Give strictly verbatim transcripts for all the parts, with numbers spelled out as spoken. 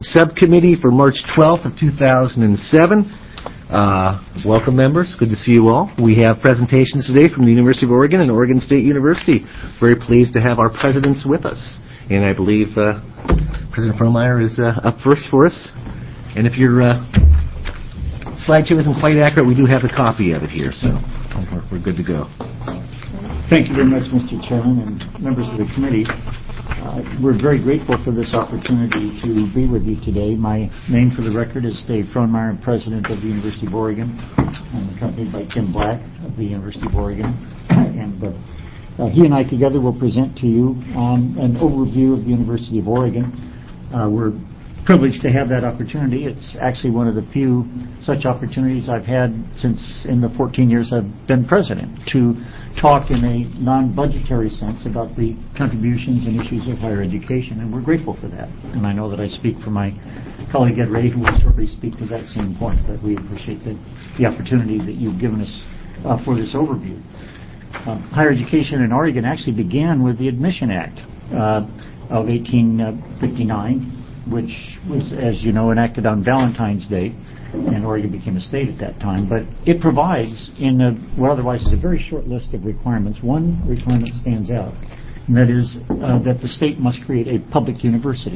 Subcommittee for March twelfth of two thousand seven. Uh, welcome, members. Good to see you all. We have presentations today from the University of Oregon and Oregon State University. Very pleased to have our presidents with us. And I believe uh, President Frohnmayer is uh, up first for us. And if your uh, slideshow isn't quite accurate, we do have a copy of it here, so we're, we're good to go. Thank you very much, Mister Chairman and members of the committee. Uh, we're very grateful for this opportunity to be with you today. My name for the record is Dave Frohnmayer, President of the University of Oregon. I'm accompanied by Tim Black of the University of Oregon. and uh, uh, he and I together will present to you um, an overview of the University of Oregon. Uh, we're privileged to have that opportunity. It's actually one of the few such opportunities I've had since in the fourteen years I've been president to talk in a non-budgetary sense about the contributions and issues of higher education, and we're grateful for that. And I know that I speak for my colleague Ed Ray, who will shortly speak to that same point, but we appreciate the, the opportunity that you've given us uh, for this overview. Uh, higher education in Oregon actually began with the Admission Act uh, of eighteen fifty-nine, which was, as you know, enacted on Valentine's Day, and Oregon became a state at that time. But it provides, in a, what otherwise is a very short list of requirements, one requirement stands out, and that is uh, that the state must create a public university.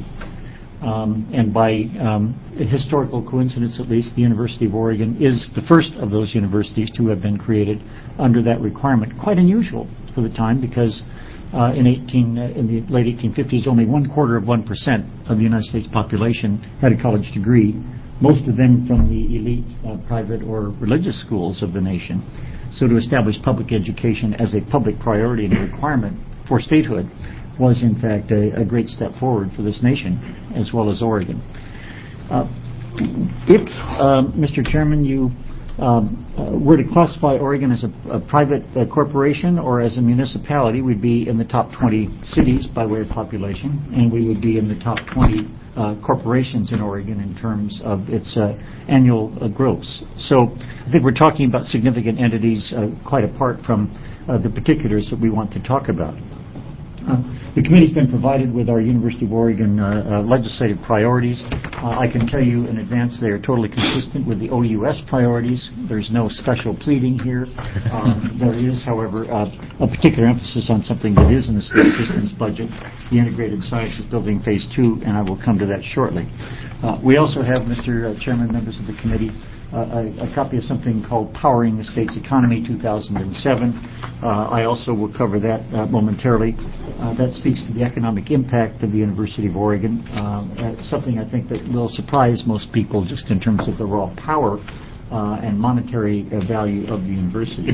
Um, and by um, a historical coincidence, at least, the University of Oregon is the first of those universities to have been created under that requirement. Quite unusual for the time, because Uh, in, eighteen, uh, in the late eighteen fifties, only one quarter of one percent of the United States population had a college degree, most of them from the elite uh, private or religious schools of the nation. So to establish public education as a public priority and a requirement for statehood was, in fact, a, a great step forward for this nation, as well as Oregon. Uh, if, uh, Mister Chairman, you Um, uh, were to classify Oregon as a, a private uh, corporation or as a municipality, we'd be in the top twenty cities by way of population, and we would be in the top twenty uh, corporations in Oregon in terms of its uh, annual uh, gross. So I think we're talking about significant entities uh, quite apart from uh, the particulars that we want to talk about. Uh, the committee's been provided with our University of Oregon uh, uh, legislative priorities. Uh, I can tell you in advance they are totally consistent with the O U S priorities. There's no special pleading here. Um, there is, however, uh, a particular emphasis on something that is in the state systems budget, the Integrated Sciences Building Phase two, and I will come to that shortly. Uh, we also have, Mister Chairman, members of the committee, Uh, a, a copy of something called Powering the State's Economy two thousand seven. Uh, I also will cover that uh, momentarily. Uh, that speaks to the economic impact of the University of Oregon, uh, uh, something I think that will surprise most people just in terms of the raw power uh, and monetary uh, value of the university.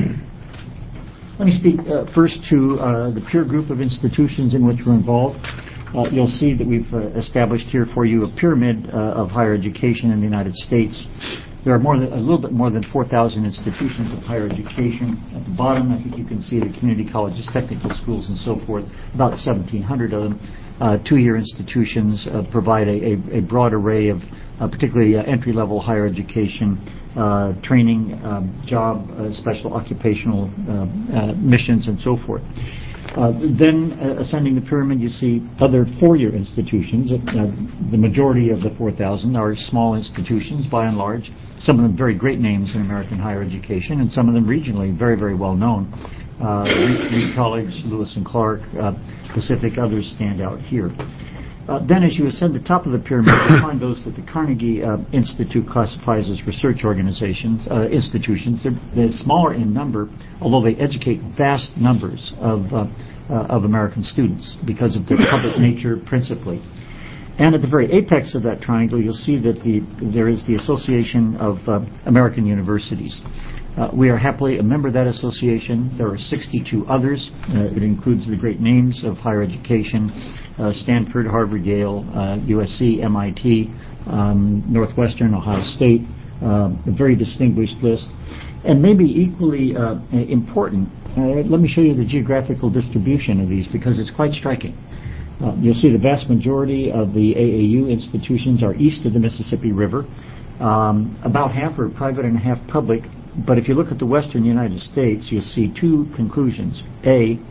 Let me speak uh, first to uh, the peer group of institutions in which we're involved. Uh, you'll see that we've uh, established here for you a pyramid uh, of higher education in the United States. There are more than, a little bit more than four thousand institutions of higher education. At the bottom, I think you can see the community colleges, technical schools, and so forth, about seventeen hundred of them. Uh, two-year institutions uh, provide a, a, a broad array of uh, particularly uh, entry-level higher education, uh, training, um, job, uh, special occupational uh, uh, missions, and so forth. Uh, then, uh, ascending the pyramid, you see other four-year institutions. Uh, the majority of the four thousand are small institutions, by and large. Some of them very great names in American higher education, and some of them regionally very, very well known. Uh, Reed College, Lewis and Clark, uh, Pacific, others stand out here. Uh, then, as you ascend the top of the pyramid, you find those that the Carnegie uh, Institute classifies as research organizations, uh, institutions. They're, they're smaller in number, although they educate vast numbers of, uh, uh, of American students because of their public nature principally. And at the very apex of that triangle, you'll see that the, there is the Association of uh, American Universities. Uh, we are happily a member of that association. There are sixty-two others. Uh, it includes the great names of higher education, uh, Stanford, Harvard, Yale, uh, U S C, M I T, um, Northwestern, Ohio State, uh, a very distinguished list. And maybe equally uh, important, uh, let me show you the geographical distribution of these because it's quite striking. Uh, you'll see the vast majority of the A A U institutions are east of the Mississippi River. Um, about half are private and half public. But if you look at the western United States, you'll see two conclusions. A,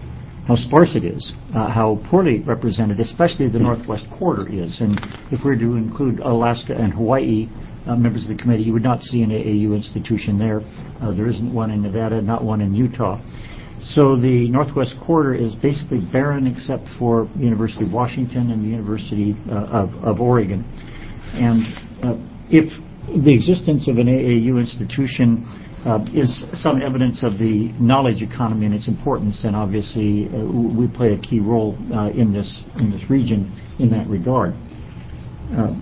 how sparse it is, uh, how poorly represented, especially the Northwest Quarter is. And if we were to include Alaska and Hawaii, uh, members of the committee, you would not see an A A U institution there. Uh, there isn't one in Nevada, not one in Utah. So the Northwest Quarter is basically barren except for the University of Washington and the University uh, of, of Oregon. And uh, if the existence of an A A U institution Uh, is some evidence of the knowledge economy and its importance, and obviously uh, we play a key role uh, in this in this region in that regard. Uh,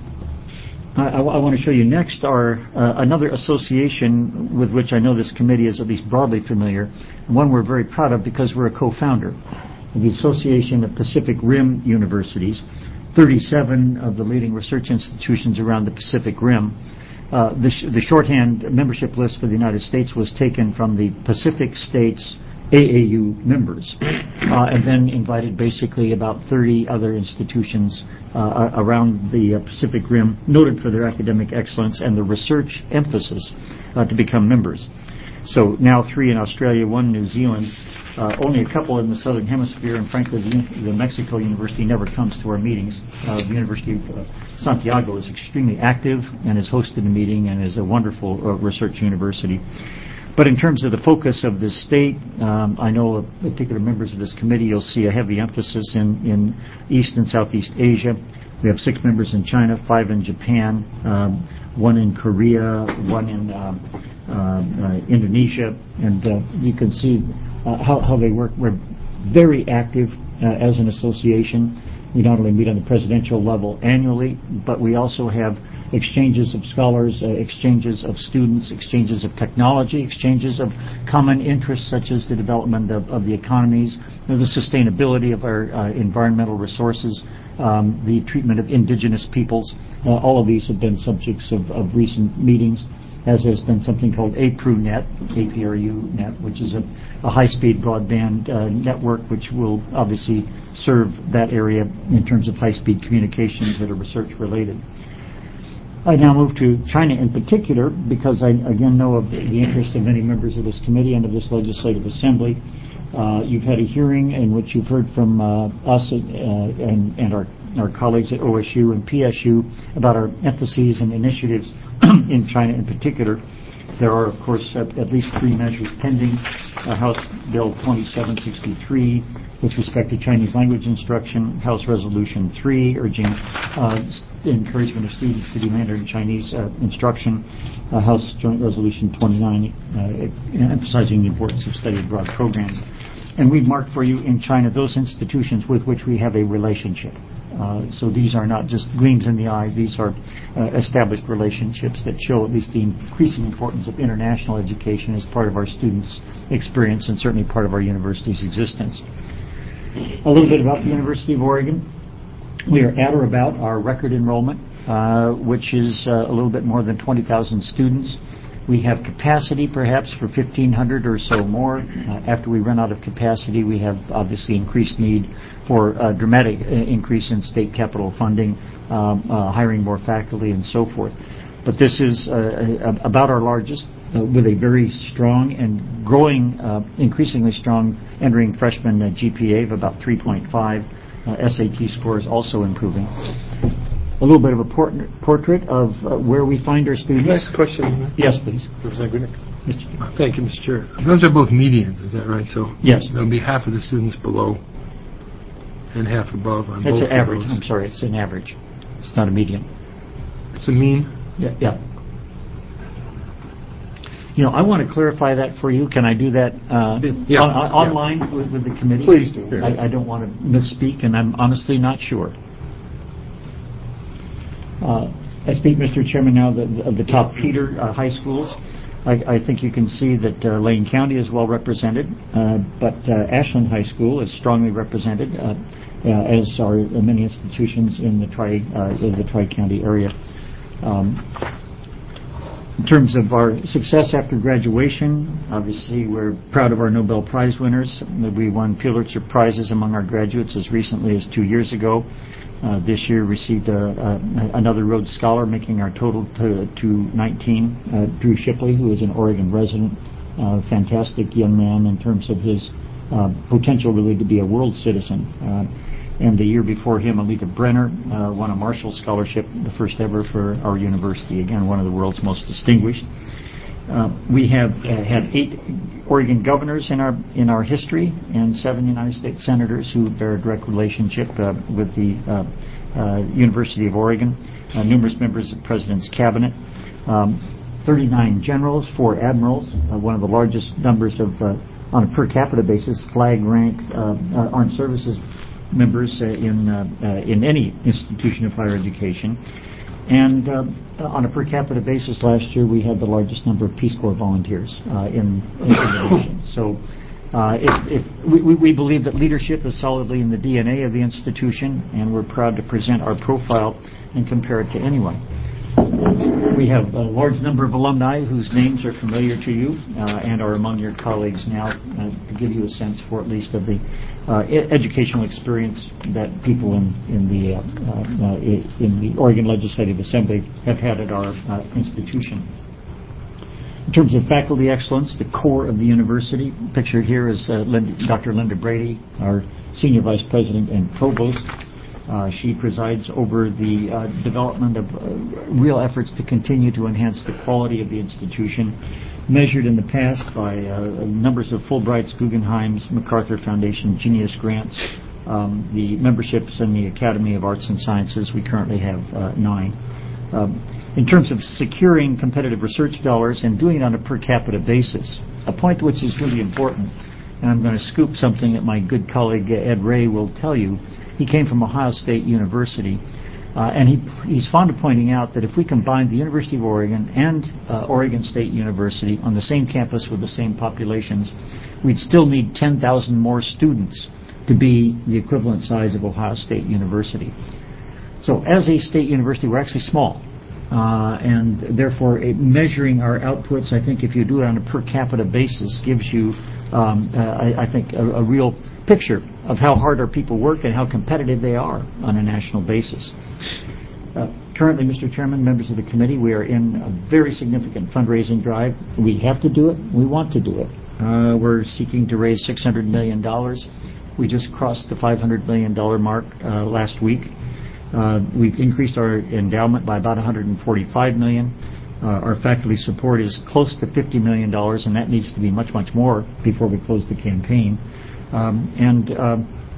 I, I want to show you next our uh, another association with which I know this committee is at least broadly familiar, and one we're very proud of because we're a co-founder of the Association of Pacific Rim Universities, thirty-seven of the leading research institutions around the Pacific Rim. Uh, the, sh- the shorthand membership list for the United States was taken from the Pacific States A A U members, uh, and then invited basically about thirty other institutions uh, around the uh, Pacific Rim, noted for their academic excellence and the research emphasis, uh, to become members. So now three in Australia, one in New Zealand, uh, only a couple in the Southern Hemisphere, and frankly, the, the Mexico University never comes to our meetings. Uh, the University of uh, Santiago is extremely active and has hosted a meeting and is a wonderful uh, research university. But in terms of the focus of this state, um, I know of particular members of this committee, you'll see a heavy emphasis in, in East and Southeast Asia. We have six members in China, five in Japan, um, one in Korea, one in um, uh, uh, Indonesia, and uh, you can see uh, how, how they work. We're very active uh, as an association. We not only meet on the presidential level annually, but we also have exchanges of scholars, uh, exchanges of students, exchanges of technology, exchanges of common interests such as the development of, of the economies, you know, the sustainability of our uh, environmental resources, um, the treatment of indigenous peoples. Uh, all of these have been subjects of, of recent meetings, as has been something called APRU-Net, A P R U-Net, which is a, a high-speed broadband uh, network which will obviously serve that area in terms of high-speed communications that are research-related. I now move to China in particular because I, again, know of the, the interest of many members of this committee and of this legislative assembly. Uh, you've had a hearing in which you've heard from uh, us uh, and, and our, our colleagues at O S U and P S U about our emphases and initiatives in China in particular. There are, of course, at, at least three measures pending. Uh, House Bill twenty-seven sixty-three with respect to Chinese language instruction, House Resolution three urging uh, encouragement of students to do Mandarin Chinese uh, instruction, uh, House Joint Resolution twenty-nine uh, emphasizing the importance of study abroad programs. And we've marked for you in China those institutions with which we have a relationship. Uh, so these are not just gleams in the eye. These are uh, established relationships that show at least the increasing importance of international education as part of our students' experience and certainly part of our university's existence. A little bit about the University of Oregon. We are at or about our record enrollment, uh, which is uh, a little bit more than twenty thousand students. We have capacity perhaps for fifteen hundred or so more. Uh, after we run out of capacity, we have obviously increased need for a dramatic uh, increase in state capital funding, um, uh, hiring more faculty, and so forth. But this is uh, about our largest, uh, with a very strong and growing, uh, increasingly strong entering freshman uh, G P A of about three point five. Uh, S A T scores also improving. A little bit of a port- portrait of uh, where we find our students. Can I ask a question? Yes, please. Representative Grunick. Mister Thank you, Mister Chair. Those are both medians, is that right? So Yes. there'll be half of the students below and half above on It's both an of average. those. I'm sorry, it's an average. It's not a median. It's a mean? Yeah. yeah. You know, I want to clarify that for you. Can I do that uh, Yeah. on, on, Yeah. online with, with the committee? Please do. I, I don't want to misspeak, and I'm honestly not sure. Uh, I speak, Mister Chairman, now the, of the top feeder uh, high schools. I, I think you can see that uh, Lane County is well represented, uh, but uh, Ashland High School is strongly represented, uh, uh, as are many institutions in the tri uh, in the tri-county area. Um, in terms of our success after graduation, obviously we're proud of our Nobel Prize winners. We won Pulitzer Prizes among our graduates as recently as two years ago. Uh, this year received a, a, another Rhodes Scholar, making our total to, to nineteen. Uh, Drew Shipley, who is an Oregon resident, uh, fantastic young man in terms of his uh, potential really to be a world citizen. Uh, and the year before him, Alita Brenner uh, won a Marshall Scholarship, the first ever for our university, again, one of the world's most distinguished. Uh, we have uh, had eight Oregon governors in our in our history, and seven United States senators who bear a direct relationship uh, with the uh, uh, University of Oregon, uh, numerous members of the President's cabinet, um, thirty-nine generals, four admirals, uh, one of the largest numbers of, uh, on a per capita basis, flag rank uh, uh, armed services members uh, in uh, uh, in any institution of higher education. And uh, on a per capita basis last year, we had the largest number of Peace Corps volunteers uh, in, in the nation. So uh, if, if we, we believe that leadership is solidly in the D N A of the institution, and we're proud to present our profile and compare it to anyone. We have a large number of alumni whose names are familiar to you uh, and are among your colleagues now, uh, to give you a sense for at least of the uh, e- educational experience that people in, in the uh, uh, in the Oregon Legislative Assembly have had at our uh, institution. In terms of faculty excellence, the core of the university, pictured here is uh, Linda, Doctor Linda Brady, our Senior Vice President and Provost. Uh, she presides over the uh, development of uh, real efforts to continue to enhance the quality of the institution, measured in the past by uh, numbers of Fulbrights, Guggenheims, MacArthur Foundation, Genius grants, um, the memberships in the Academy of Arts and Sciences. We currently have uh, nine. Um, in terms of securing competitive research dollars and doing it on a per capita basis, a point which is really important, and I'm going to scoop something that my good colleague Ed Ray will tell you. He came from Ohio State University, uh, and he, he's fond of pointing out that if we combined the University of Oregon and uh, Oregon State University on the same campus with the same populations, we'd still need ten thousand more students to be the equivalent size of Ohio State University. So as a state university, we're actually small. Uh, and therefore, it, measuring our outputs, I think if you do it on a per capita basis, gives you, um, uh, I, I think, a, a real picture of how hard our people work and how competitive they are on a national basis. Uh, currently, Mister Chairman, members of the committee, we are in a very significant fundraising drive. We have to do it. We want to do it. Uh, we're seeking to raise six hundred million dollars. We just crossed the five hundred million dollars mark uh, last week. Uh, we've increased our endowment by about one hundred forty-five million dollars. Uh, our faculty support is close to fifty million dollars, and that needs to be much, much more before we close the campaign. Um, and uh,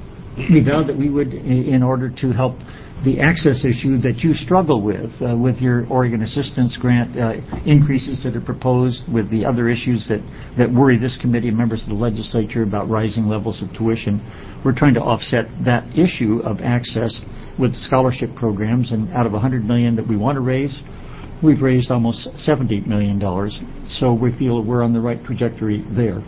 we vowed that we would, in order to help the access issue that you struggle with, uh, with your Oregon Assistance Grant uh, increases that are proposed, with the other issues that, that worry this committee and members of the legislature about rising levels of tuition, we're trying to offset that issue of access with scholarship programs. And out of one hundred million dollars that we want to raise, we've raised almost seventy million dollars. So we feel we're on the right trajectory there.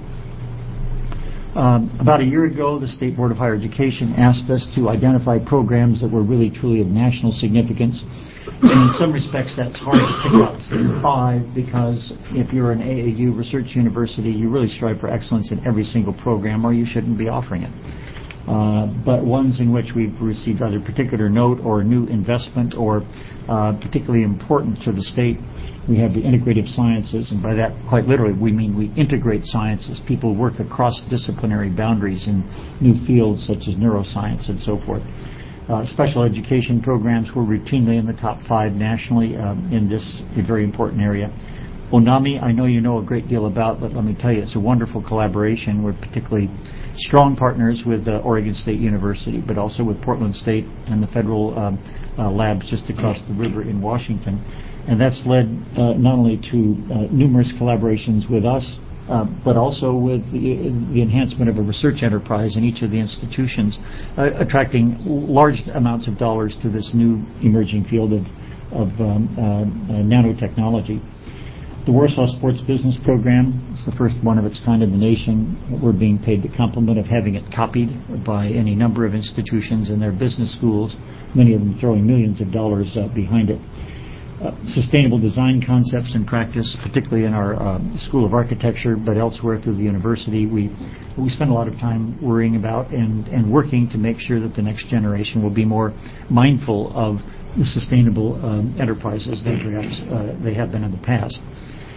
Um, about a year ago, the State Board of Higher Education asked us to identify programs that were really truly of national significance. And in some respects, that's hard to pick out, say, five, because if you're an A A U research university, you really strive for excellence in every single program, or you shouldn't be offering it. Uh, but ones in which we've received either particular note or new investment or uh, particularly important to the state. We have the integrative sciences, and by that, quite literally, we mean we integrate sciences. People work across disciplinary boundaries in new fields such as neuroscience and so forth. Uh, special education programs were routinely in the top five nationally uh, in this very important area. ONAMI, I know you know a great deal about, but let me tell you, it's a wonderful collaboration. We're particularly strong partners with uh, Oregon State University, but also with Portland State and the federal um, uh, labs just across the river in Washington. And that's led uh, not only to uh, numerous collaborations with us, uh, but also with the, the enhancement of a research enterprise in each of the institutions, uh, attracting large amounts of dollars to this new emerging field of, of um, uh, uh, nanotechnology. The Warsaw Sports Business Program is the first one of its kind in the nation. We're being paid the compliment of having it copied by any number of institutions and their business schools, many of them throwing millions of dollars uh, behind it. Uh, sustainable design concepts and practice, particularly in our uh, School of Architecture, but elsewhere through the university, we we spend a lot of time worrying about and, and working to make sure that the next generation will be more mindful of the sustainable um, enterprises that perhaps uh, they have been in the past.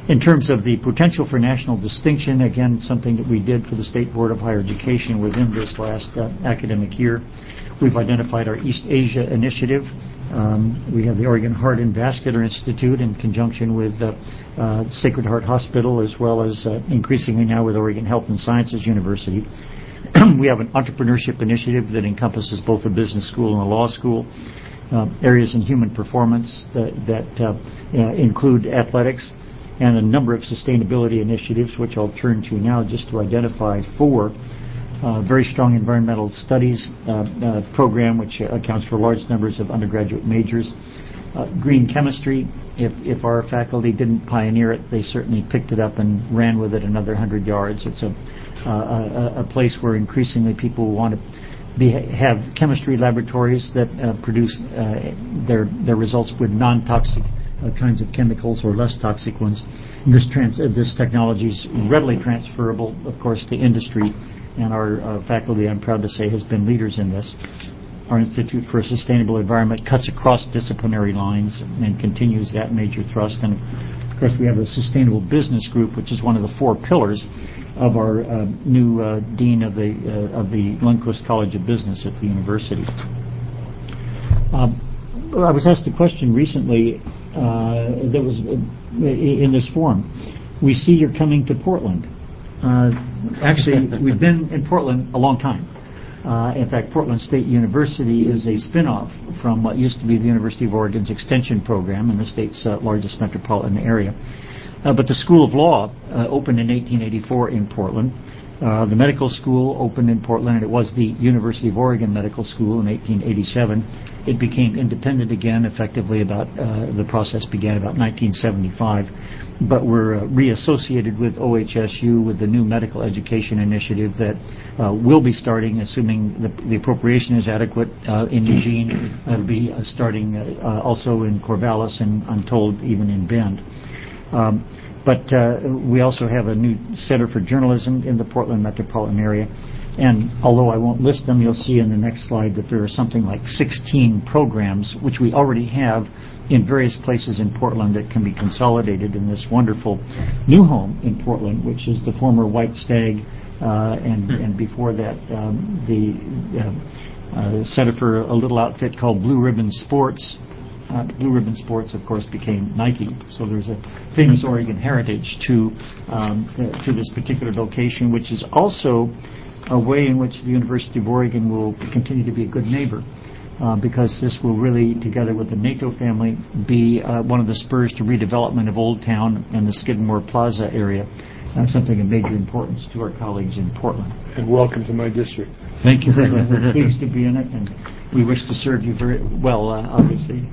In terms of the potential for national distinction, again, something that we did for the State Board of Higher Education within this last uh, academic year. We've identified our East Asia initiative. Um, we have the Oregon Heart and Vascular Institute in conjunction with uh, uh, Sacred Heart Hospital, as well as uh, increasingly now with Oregon Health and Sciences University. We have an entrepreneurship initiative that encompasses both a business school and a law school. Uh, areas in human performance that, that uh, uh, include athletics, and a number of sustainability initiatives, which I'll turn to now just to identify four. Uh, very strong environmental studies uh, uh, program, which uh, accounts for large numbers of undergraduate majors. Uh, green chemistry, if, if our faculty didn't pioneer it, they certainly picked it up and ran with it another hundred yards. It's a, uh, a, a place where increasingly people want to be, have chemistry laboratories that uh, produce uh, their, their results with non-toxic Uh, kinds of chemicals or less toxic ones. This, trans- uh, this technology is readily transferable, of course, to industry, and our uh, faculty, I'm proud to say, has been leaders in this. Our Institute for a Sustainable Environment cuts across disciplinary lines and continues that major thrust. And, of course, we have a Sustainable Business Group, which is one of the four pillars of our uh, new uh, dean of the uh, of the Lundquist College of Business at the university. Um, I was asked a question recently uh, that was uh, in this forum. We see you're coming to Portland. Uh, actually, we've been in Portland a long time. Uh, in fact, Portland State University is a spin-off from what used to be the University of Oregon's extension program in the state's uh, largest metropolitan area. Uh, but the School of Law uh, opened in eighteen eighty-four in Portland. Uh, the medical school opened in Portland, and it was the University of Oregon Medical School in eighteen eighty-seven. It became independent again, effectively about, uh, the process began about nineteen seventy-five. But we're uh, reassociated with O H S U with the new medical education initiative that uh, will be starting, assuming the, the appropriation is adequate, uh, in Eugene. It'll be uh, starting uh, uh, also in Corvallis and, I'm told, even in Bend. Um, But uh, we also have a new Center for Journalism in the Portland metropolitan area. And although I won't list them, you'll see in the next slide that there are something like sixteen programs which we already have in various places in Portland that can be consolidated in this wonderful new home in Portland, which is the former White Stag, uh, and, and before that um, the uh, uh, Center for a little outfit called Blue Ribbon Sports. Uh, Blue Ribbon Sports, of course, became Nike. So there's a famous Oregon heritage to um, uh, to this particular location, which is also a way in which the University of Oregon will continue to be a good neighbor, uh, because this will really, together with the NATO family, be uh, one of the spurs to redevelopment of Old Town and the Skidmore Plaza area. Uh, something of major importance to our colleagues in Portland. And welcome to my district. Thank you very much. We're pleased to be in it, and we wish to serve you very well, uh, obviously.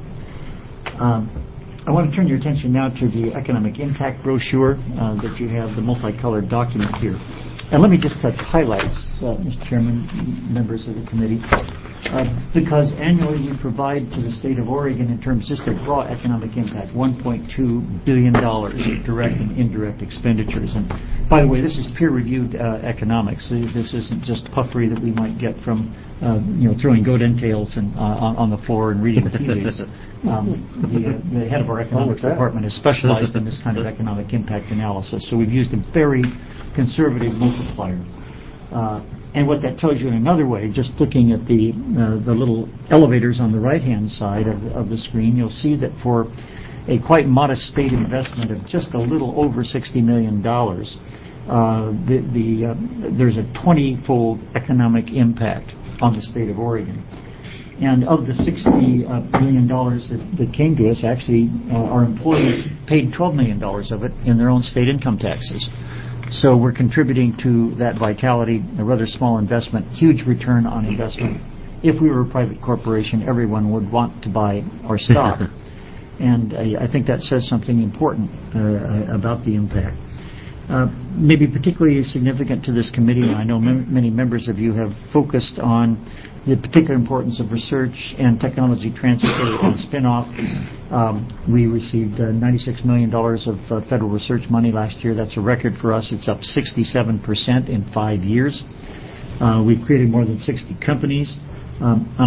Um, I want to turn your attention now to the economic impact brochure uh, that you have, the multicolored document here. And let me just touch highlights, uh, Mister Chairman, members of the committee, uh, because annually we provide to the state of Oregon, in terms just of raw economic impact, one point two billion dollars of direct and indirect expenditures. And by the way, this is peer-reviewed uh, economics. This isn't just puffery that we might get from, uh, you know, throwing goat entails and, uh, on, on the floor and reading tea leaves. Um, the, uh, the head of our economics department is specialized in this kind of economic impact analysis. So we've used a very conservative multiplier. Uh, and what that tells you in another way, just looking at the uh, the little elevators on the right-hand side of the, of the screen, you'll see that for a quite modest state investment of just a little over sixty million dollars, uh, the, the, uh, there's a twenty-fold economic impact on the state of Oregon. And of the sixty million dollars that, that came to us, actually, uh, our employees paid twelve million dollars of it in their own state income taxes. So we're contributing to that vitality, a rather small investment, huge return on investment. If we were a private corporation, everyone would want to buy our stock. And I, I think that says something important uh, about the impact. Uh, maybe particularly significant to this committee, and I know mem- many members of you have focused on the particular importance of research and technology transfer and spin-off. Um, we received uh, ninety-six million dollars of uh, federal research money last year. That's a record for us. It's up sixty-seven percent in five years. Uh, we've created more than sixty companies. Um, on a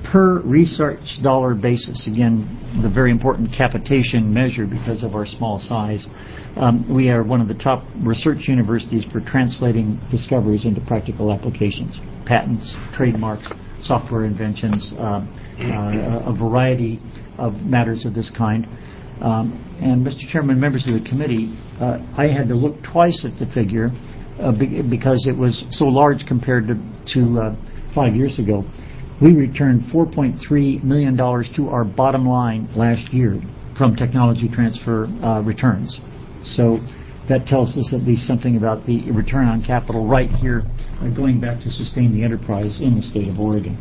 per research dollar basis, again, the very important capitation measure because of our small size, um, we are one of the top research universities for translating discoveries into practical applications, patents, trademarks, software inventions, uh, uh, a variety of matters of this kind. Um, and Mister Chairman, members of the committee, uh, I had to look twice at the figure uh, be- because it was so large compared to, to uh, five years ago. We returned four point three million dollars to our bottom line last year from technology transfer uh, returns. So that tells us at least something about the return on capital right here, uh, going back to sustain the enterprise in the state of Oregon.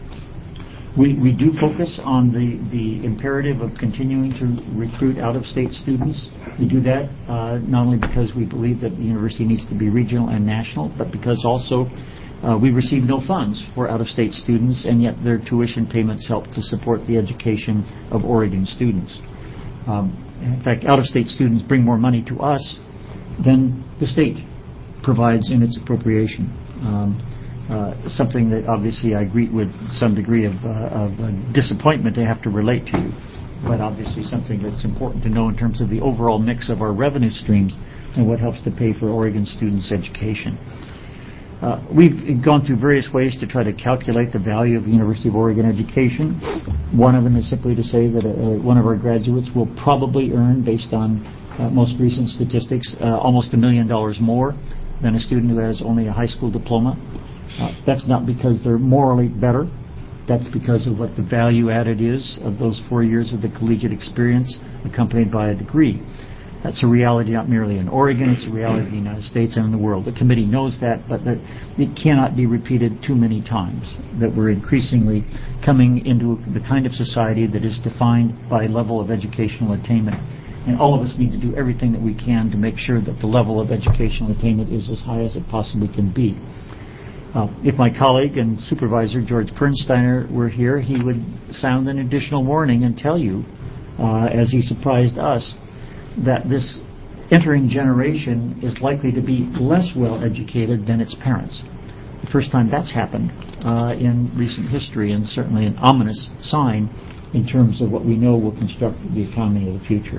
We, we do focus on the, the imperative of continuing to recruit out-of-state students. We do that uh, not only because we believe that the university needs to be regional and national, but because also uh, we receive no funds for out-of-state students, and yet their tuition payments help to support the education of Oregon students. Um, in fact, out-of-state students bring more money to us than the state provides in its appropriation. Um, Uh, something that obviously I greet with some degree of, uh, of uh, disappointment to have to relate to you, but obviously something that's important to know in terms of the overall mix of our revenue streams and what helps to pay for Oregon students' education. Uh, we've gone through various ways to try to calculate the value of the University of Oregon education. One of them is simply to say that uh, one of our graduates will probably earn, based on uh, most recent statistics, uh, almost a million dollars more than a student who has only a high school diploma. Uh, that's not because they're morally better. That's because of what the value added is of those four years of the collegiate experience accompanied by a degree. That's a reality not merely in Oregon, it's a reality in the United States and in the world. The committee knows that, but that it cannot be repeated too many times, that we're increasingly coming into the kind of society that is defined by level of educational attainment. And all of us need to do everything that we can to make sure that the level of educational attainment is as high as it possibly can be. Uh, if my colleague and supervisor, George Pernsteiner, were here, he would sound an additional warning and tell you, uh, as he surprised us, that this entering generation is likely to be less well educated than its parents. The first time that's happened uh, in recent history, and certainly an ominous sign in terms of what we know will construct the economy of the future.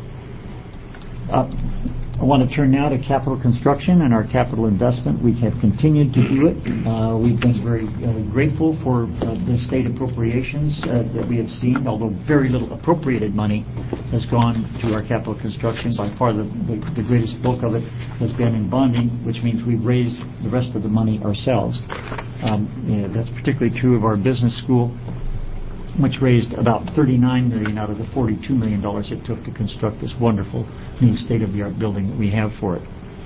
Uh, I want to turn now to capital construction and our capital investment. We have continued to do it. Uh, we've been very uh, grateful for uh, the state appropriations uh, that we have seen, although very little appropriated money has gone to our capital construction. By far the, the, the greatest bulk of it has been in bonding, which means we've raised the rest of the money ourselves. Um, yeah, that's particularly true of our business school, which raised about thirty-nine million dollars out of the forty-two million dollars it took to construct this wonderful new state-of-the-art building that we have for it.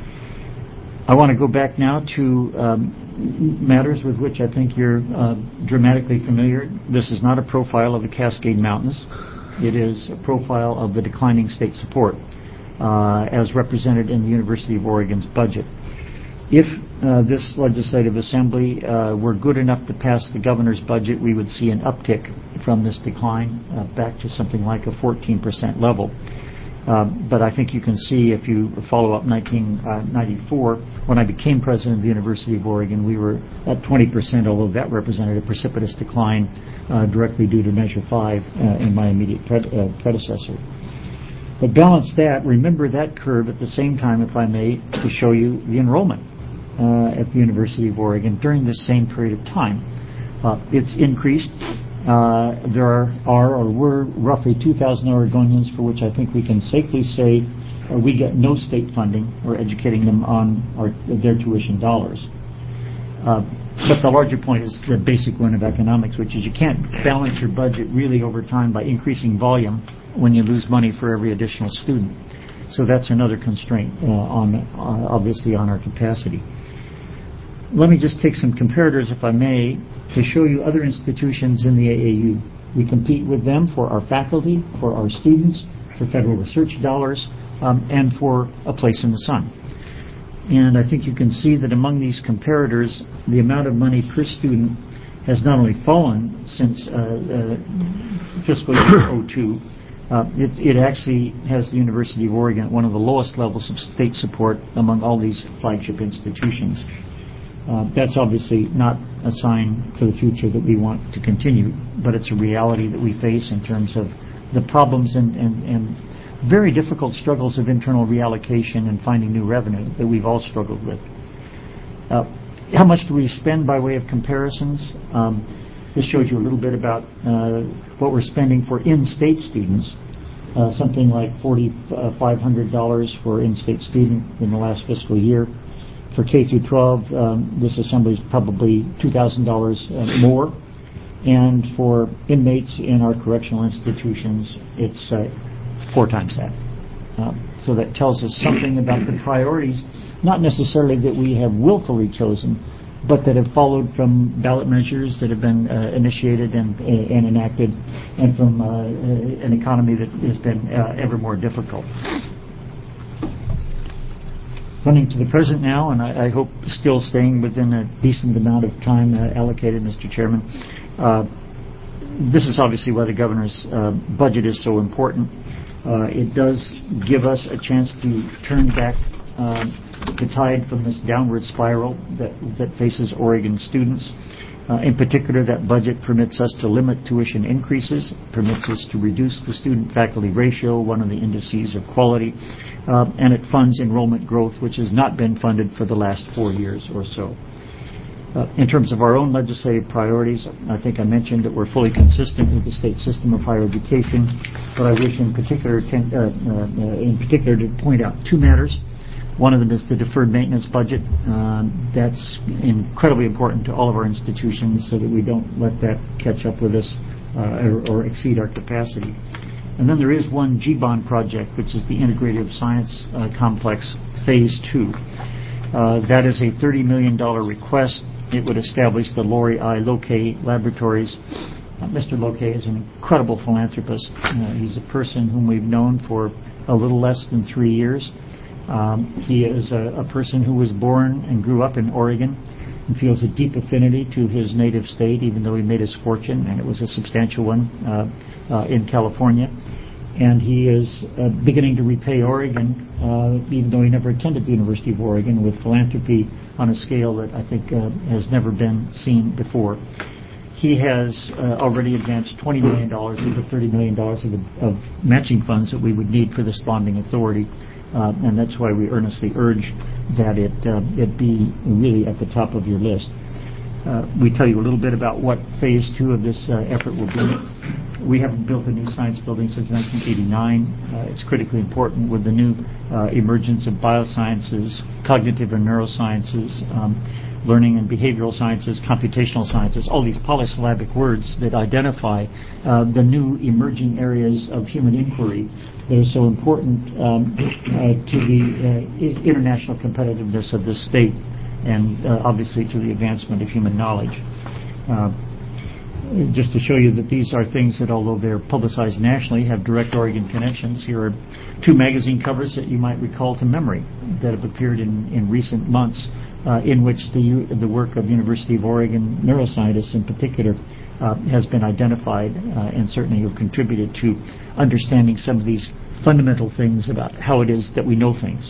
I want to go back now to um, matters with which I think you're uh, dramatically familiar. This is not a profile of the Cascade Mountains. It is a profile of the declining state support uh, as represented in the University of Oregon's budget. If uh, this legislative assembly uh, were good enough to pass the governor's budget, we would see an uptick from this decline uh, back to something like a fourteen percent level. Uh, but I think you can see, if you follow up nineteen ninety-four, when I became president of the University of Oregon, we were at twenty percent, although that represented a precipitous decline uh, directly due to Measure five uh, in my immediate pred- uh, predecessor. But balance that, remember that curve at the same time, if I may, to show you the enrollment uh, at the University of Oregon during this same period of time. Uh, it's increased. Uh, there are, are or were roughly two thousand Oregonians for which I think we can safely say uh, we get no state funding. We're educating them on our, their tuition dollars. Uh, but the larger point is the basic one of economics, which is you can't balance your budget really over time by increasing volume when you lose money for every additional student. So that's another constraint uh, on uh, obviously on our capacity. Let me just take some comparators, if I may, to show you other institutions in the A A U. We compete with them for our faculty, for our students, for federal research dollars, um, and for a place in the sun. And I think you can see that among these comparators, the amount of money per student has not only fallen since uh, uh, fiscal year oh two, uh, it, it actually has the University of Oregon at one of the lowest levels of state support among all these flagship institutions. Uh, that's obviously not a sign for the future that we want to continue, but it's a reality that we face in terms of the problems and, and, and very difficult struggles of internal reallocation and finding new revenue that we've all struggled with. Uh, how much do we spend by way of comparisons? Um, this shows you a little bit about uh, what we're spending for in-state students. Uh, something like four thousand five hundred dollars for in-state student in the last fiscal year. For K through twelve, um, this assembly is probably two thousand dollars uh, more. And for inmates in our correctional institutions, it's uh, four times that. Uh, so that tells us something about the priorities, not necessarily that we have willfully chosen, but that have followed from ballot measures that have been uh, initiated and, and enacted, and from uh, an economy that has been uh, ever more difficult. Running to the present now, and I, I hope still staying within a decent amount of time uh, allocated, Mister Chairman. Uh, this is obviously why the governor's uh, budget is so important. Uh, it does give us a chance to turn back uh, the tide from this downward spiral that, that faces Oregon students. Uh, in particular, that budget permits us to limit tuition increases, permits us to reduce the student-faculty ratio, one of the indices of quality, uh, and it funds enrollment growth, which has not been funded for the last four years or so. Uh, in terms of our own legislative priorities, I think I mentioned that we're fully consistent with the state system of higher education, but I wish in particular, ten, uh, uh, in particular to point out two matters. One of them is the deferred maintenance budget. Um, that's incredibly important to all of our institutions so that we don't let that catch up with us uh, or, or exceed our capacity. And then there is one G BOND project, which is the Integrative Science uh, Complex Phase two. Uh, that is a thirty million dollars request. It would establish the Lori I. Lokay Laboratories. Uh, Mister Lokay is an incredible philanthropist. Uh, he's a person whom we've known for a little less than three years. Um, he is a, a person who was born and grew up in Oregon and feels a deep affinity to his native state, even though he made his fortune, and it was a substantial one, uh, uh, in California. And he is uh, beginning to repay Oregon, uh, even though he never attended the University of Oregon, with philanthropy on a scale that I think uh, has never been seen before. He has uh, already advanced twenty million dollars of the thirty million dollars of, of matching funds that we would need for this bonding authority. Uh, and that's why we earnestly urge that it uh, it be really at the top of your list. Uh, we tell you a little bit about what phase two of this uh, effort will be. We haven't built a new science building since nineteen eighty-nine. Uh, it's critically important with the new uh, emergence of biosciences, cognitive and neurosciences, um, learning and behavioral sciences, computational sciences, all these polysyllabic words that identify uh, the new emerging areas of human inquiry that are so important um, uh, to the uh, international competitiveness of this state and uh, obviously to the advancement of human knowledge. Uh, just to show you that these are things that, although they're publicized nationally, have direct Oregon connections. Here are two magazine covers that you might recall to memory that have appeared in, in recent months, uh, in which the the work of the University of Oregon neuroscientists in particular uh, has been identified uh, and certainly have contributed to understanding some of these fundamental things about how it is that we know things.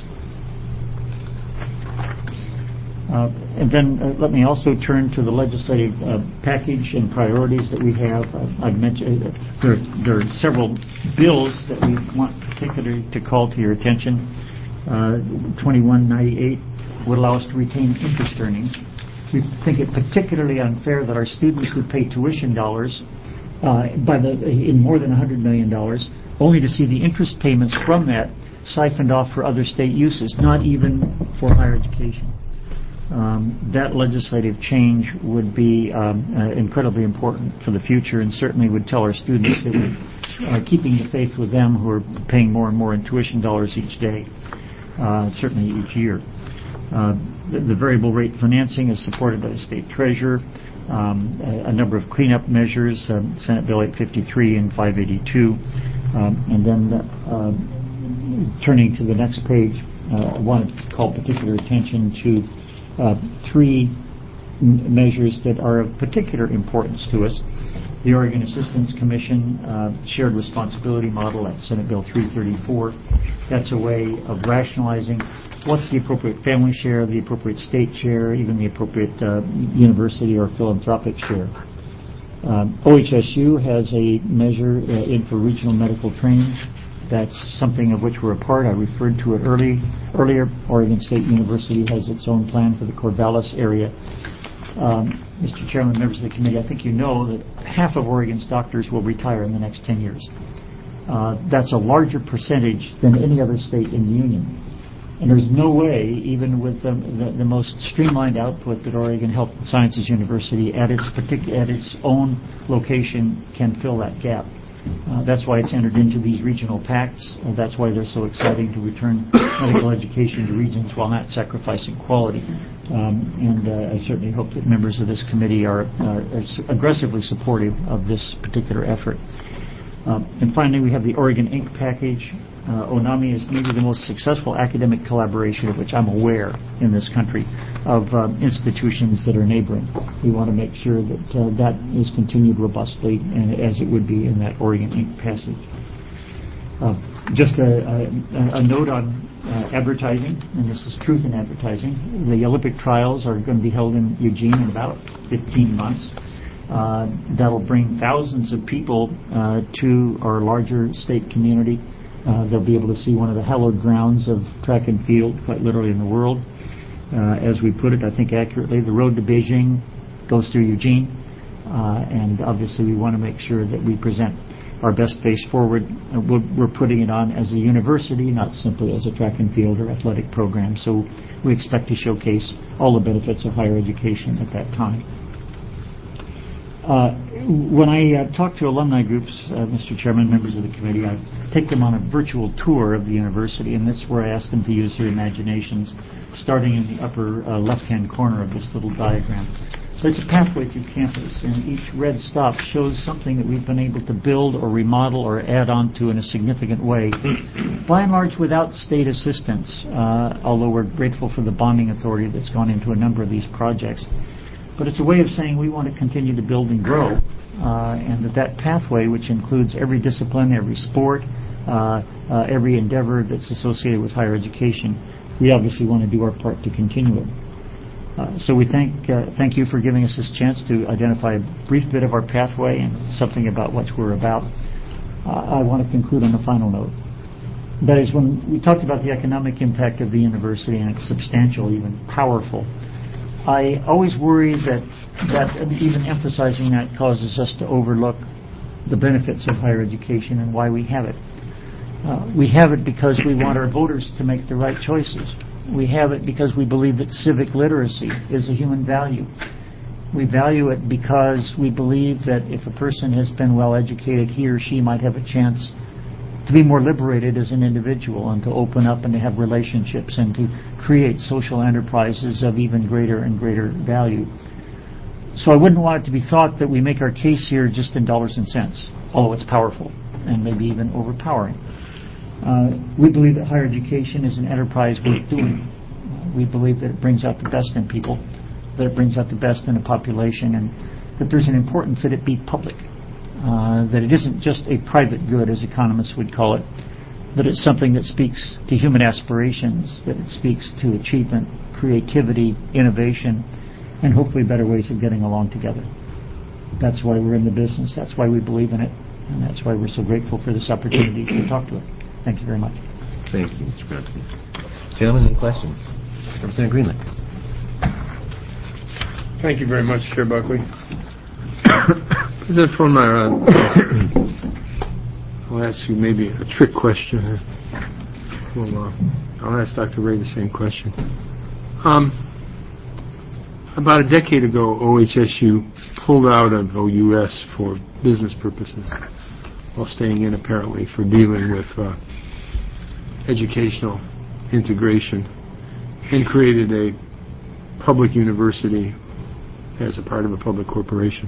Uh, and then uh, let me also turn to the legislative uh, package and priorities that we have. Uh, I've mentioned uh, there, there are several bills that we want particularly to call to your attention. Uh, twenty-one ninety-eight would allow us to retain interest earnings. We think it particularly unfair that our students would pay tuition dollars uh, by the in more than one hundred million dollars, only to see the interest payments from that siphoned off for other state uses, not even for higher education. Um, that legislative change would be um, uh, incredibly important for the future, and certainly would tell our students that we're uh, keeping the faith with them who are paying more and more in tuition dollars each day, uh, certainly each year. Uh, the, the variable rate financing is supported by the state treasurer. Um, a, a number of cleanup measures, uh, Senate Bill eight fifty-three and five eighty-two. Um, and then uh, turning to the next page, uh, I want to call particular attention to Uh, three m- measures that are of particular importance to us. The Oregon Assistance Commission uh, shared responsibility model, that's Senate Bill three thirty-four. That's a way of rationalizing what's the appropriate family share, the appropriate state share, even the appropriate uh, university or philanthropic share. Um, O H S U has a measure uh, in for regional medical training. That's something of which we're a part. I referred to it early, earlier. Oregon State University has its own plan for the Corvallis area. Um, Mister Chairman, members of the committee, I think you know that half of Oregon's doctors will retire in the next ten years. Uh, that's a larger percentage than any other state in the union. And there's no way, even with the, the, the most streamlined output that Oregon Health and Sciences University at its particular, at its own location can fill that gap. Uh, that's why it's entered into these regional pacts. Uh, that's why they're so exciting to return medical education to regions while not sacrificing quality. Um, and uh, I certainly hope that members of this committee are, are, are aggressively supportive of this particular effort. Uh, and finally, we have the Oregon Incorporated package. Uh, O N A M I is maybe the most successful academic collaboration of which I'm aware in this country of uh, institutions that are neighboring. We want to make sure that uh, that is continued robustly, and as it would be in that Oregon Incorporated passage. Uh, just a, a, a note on uh, advertising, and this is truth in advertising. The Olympic trials are going to be held in Eugene in about fifteen months. Uh, that'll bring thousands of people uh, to our larger state community. Uh, they'll be able to see one of the hallowed grounds of track and field, quite literally in the world. Uh, as we put it, I think accurately, the road to Beijing goes through Eugene, uh, and obviously we want to make sure that we present our best face forward. Uh, we're, we're putting it on as a university, not simply as a track and field or athletic program. So we expect to showcase all the benefits of higher education at that time. Uh, when I uh, talk to alumni groups, uh, Mister Chairman, members of the committee, I take them on a virtual tour of the university, and that's where I ask them to use their imaginations, starting in the upper uh, left-hand corner of this little diagram. So it's a pathway through campus, and each red stop shows something that we've been able to build or remodel or add on to in a significant way, by and large without state assistance, uh, although we're grateful for the bonding authority that's gone into a number of these projects. But it's a way of saying we want to continue to build and grow, uh, and that that pathway, which includes every discipline, every sport, uh, uh, every endeavor that's associated with higher education, we obviously want to do our part to continue it. Uh, so we thank uh, thank you for giving us this chance to identify a brief bit of our pathway and something about what we're about. Uh, I want to conclude on a final note. That is, when we talked about the economic impact of the university, and it's substantial, even powerful, I always worry that, that even emphasizing that causes us to overlook the benefits of higher education and why we have it. Uh, we have it because we want our voters to make the right choices. We have it because we believe that civic literacy is a human value. We value it because we believe that if a person has been well educated, he or she might have a chance to be more liberated as an individual and to open up and to have relationships and to create social enterprises of even greater and greater value. So I wouldn't want it to be thought that we make our case here just in dollars and cents, although it's powerful and maybe even overpowering. Uh, we believe that higher education is an enterprise worth doing. We believe that it brings out the best in people, that it brings out the best in a population, and that there's an importance that it be public. Uh, that it isn't just a private good, as economists would call it, that it's something that speaks to human aspirations, that it speaks to achievement, creativity, innovation, and hopefully better ways of getting along together. That's why we're in the business. That's why we believe in it, and that's why we're so grateful for this opportunity to talk to it. Thank you very much. Thank you, Mister President. Gentlemen, any questions? Representative Greenlee. Thank you very much, Chair Buckley. President Frohnmayer, uh, I'll ask you maybe a trick question. Well, uh, I'll ask Doctor Ray the same question. Um, about a decade ago, O H S U pulled out of O U S for business purposes, while staying in apparently for dealing with uh, educational integration, and created a public university as a part of a public corporation.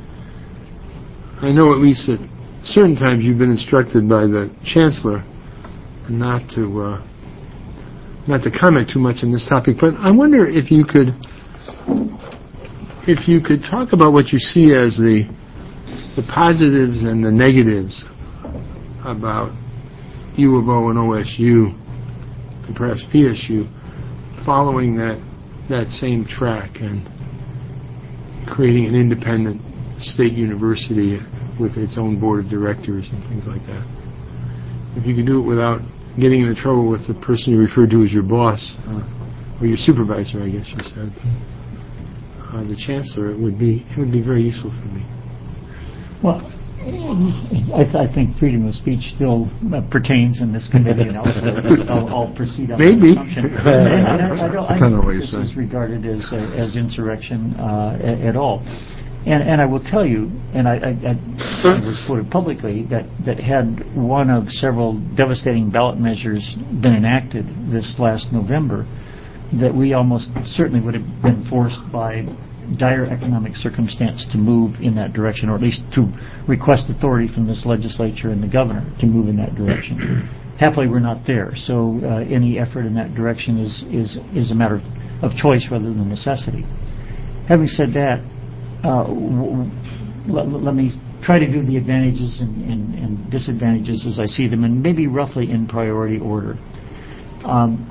I know at least at certain times you've been instructed by the chancellor not to uh, not to comment too much on this topic, but I wonder if you could if you could talk about what you see as the the positives and the negatives about U of O and O S U, and perhaps P S U, following that that same track and creating an independent state university with its own board of directors and things like that. If you can do it without getting into trouble with the person you refer to as your boss, uh, or your supervisor, I guess you said, uh, the chancellor, it would be it would be very useful for me. Well, I, th- I think freedom of speech still uh, pertains in this committee, and elsewhere. I'll, I'll proceed on Maybe. that assumption. And I, I don't, I Depends on don't what think you're this saying. is regarded as uh, as insurrection uh, a- at all. And, and I will tell you, and I, I, I was quoted publicly, that, that had one of several devastating ballot measures been enacted this last November, that we almost certainly would have been forced by dire economic circumstance to move in that direction, or at least to request authority from this legislature and the governor to move in that direction. Happily, we're not there, so uh, any effort in that direction is, is, is a matter of choice rather than necessity. Having said that, uh, w- w- let, let me try to do the advantages and, and, and disadvantages as I see them, and maybe roughly in priority order. Um,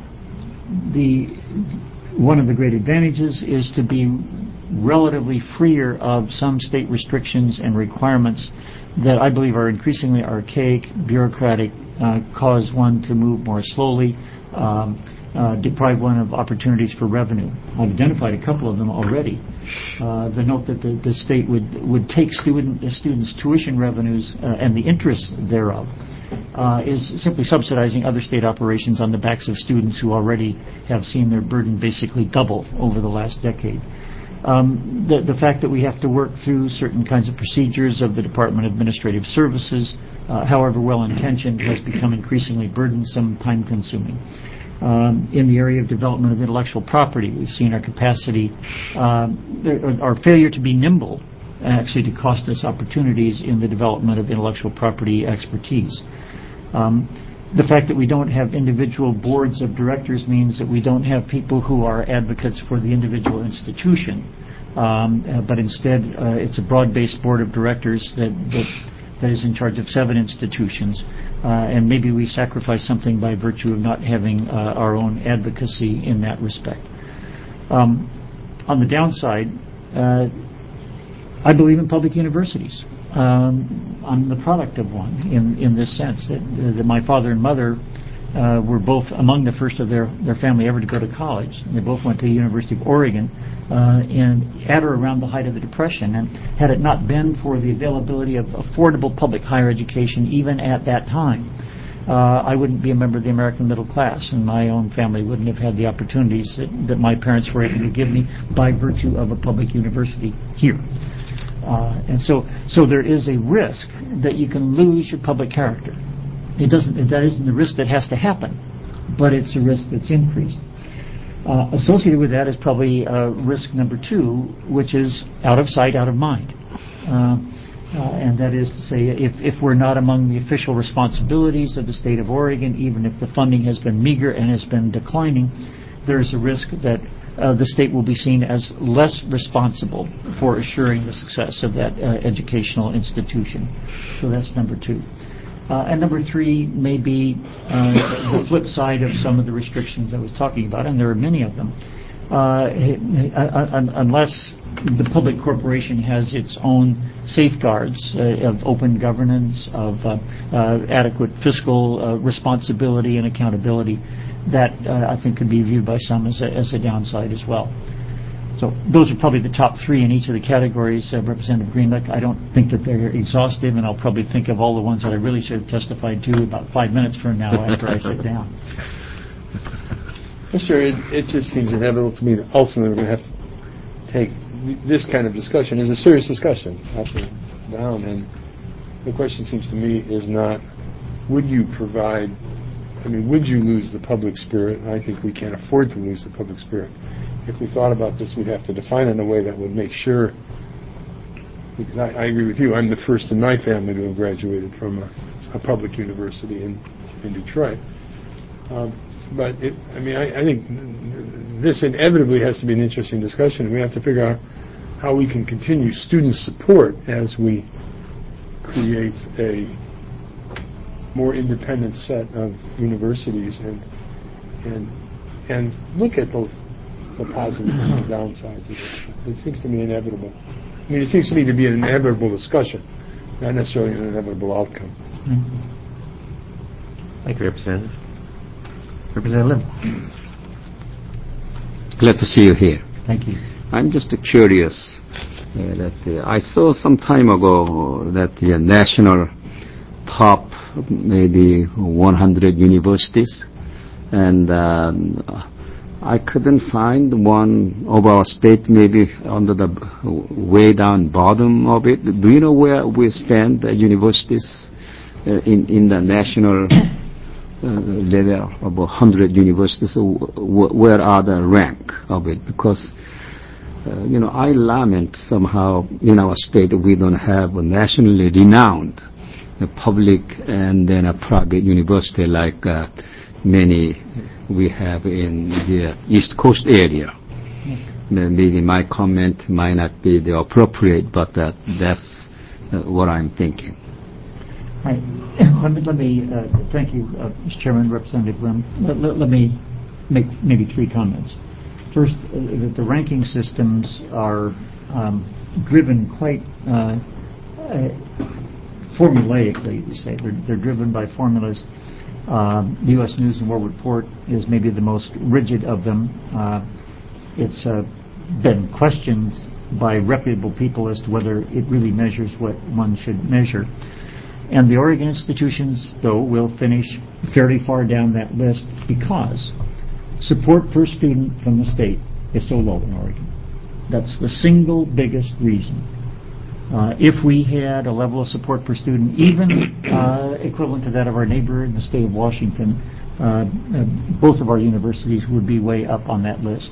the one of the great advantages is to be relatively freer of some state restrictions and requirements that I believe are increasingly archaic, bureaucratic, uh, cause one to move more slowly, um, uh, deprive one of opportunities for revenue. I've identified a couple of them already. Uh, the note that the, the state would, would take student, the students' tuition revenues uh, and the interest thereof uh, is simply subsidizing other state operations on the backs of students who already have seen their burden basically double over the last decade. Um, the, the fact that we have to work through certain kinds of procedures of the Department of Administrative Services, uh, however well-intentioned, has become increasingly burdensome, time-consuming. Um, in the area of development of intellectual property, we've seen our capacity, uh, our failure to be nimble, actually to cost us opportunities in the development of intellectual property expertise. Um, The fact that we don't have individual boards of directors means that we don't have people who are advocates for the individual institution, um, uh, but instead uh, it's a broad-based board of directors that, that, that is in charge of seven institutions, uh, and maybe we sacrifice something by virtue of not having uh, our own advocacy in that respect. Um, on the downside, uh, I believe in public universities. Um, I'm the product of one in, in this sense, that, uh, that my father and mother uh, were both among the first of their, their family ever to go to college. They both went to the University of Oregon uh, and at or around the height of the Depression. And had it not been for the availability of affordable public higher education even at that time, uh, I wouldn't be a member of the American middle class, and my own family wouldn't have had the opportunities that, that my parents were able to give me by virtue of a public university here. Uh, and so, so there is a risk that you can lose your public character. It doesn't. That isn't the risk that has to happen, but it's a risk that's increased. Uh, associated with that is probably uh, risk number two, which is out of sight, out of mind. Uh, uh, and that is to say, if, if we're not among the official responsibilities of the state of Oregon, even if the funding has been meager and has been declining, there is a risk that Uh, the state will be seen as less responsible for assuring the success of that uh, educational institution. So that's number two. Uh, and number three may be uh, the flip side of some of the restrictions I was talking about, and there are many of them. Uh, unless the public corporation has its own safeguards uh, of open governance, of uh, uh, adequate fiscal uh, responsibility and accountability, that uh, I think could be viewed by some as a, as a downside as well. So those are probably the top three in each of the categories, uh, Representative Greenlick. I don't think that they're exhaustive, and I'll probably think of all the ones that I really should have testified to about five minutes from now after I sit down. Mister It, it just seems inevitable to me that ultimately we're going to have to take this kind of discussion as a serious discussion up and down, and the question seems to me is not, would you provide I mean, would you lose the public spirit? And I think we can't afford to lose the public spirit. If we thought about this, we'd have to define it in a way that would make sure, because I, I agree with you, I'm the first in my family to have graduated from a, a public university in, in Detroit. Um, but, it, I mean, I, I think this inevitably has to be an interesting discussion. We have to figure out how we can continue student support as we creates a more independent set of universities and and and look at both the positives and the downsides of it. It seems to me inevitable. I mean, it seems to me to be an inevitable discussion, not necessarily an inevitable outcome. Mm-hmm. Thank you, Representative. Representative Lim. Glad to see you here. Thank you. I'm just curious uh, that uh, I saw some time ago that the national top maybe one hundred universities, and um, I couldn't find one of our state maybe under the way down bottom of it. Do you know where we stand, the universities, uh, in, in the national uh, level of one hundred universities? Where are the rank of it? Because Uh, you know, I lament somehow in our state we don't have a nationally renowned uh, public and then a private university like uh, many we have in the East Coast area. Mm. Maybe my comment might not be the appropriate, but uh, that's uh, what I'm thinking. Right. Let me, let me uh, thank you, uh, Mister Chairman, Representative Lim. Let, let, let me make maybe three comments. First, uh, that the ranking systems are um, driven quite uh, uh, formulaically, you say. They're, they're driven by formulas. Um, the U S News and World Report is maybe the most rigid of them. Uh, it's uh, been questioned by reputable people as to whether it really measures what one should measure. And the Oregon institutions, though, will finish fairly far down that list because support per student from the state is so low in Oregon. That's the single biggest reason. Uh, if we had a level of support per student even uh, equivalent to that of our neighbor in the state of Washington, uh, uh, both of our universities would be way up on that list.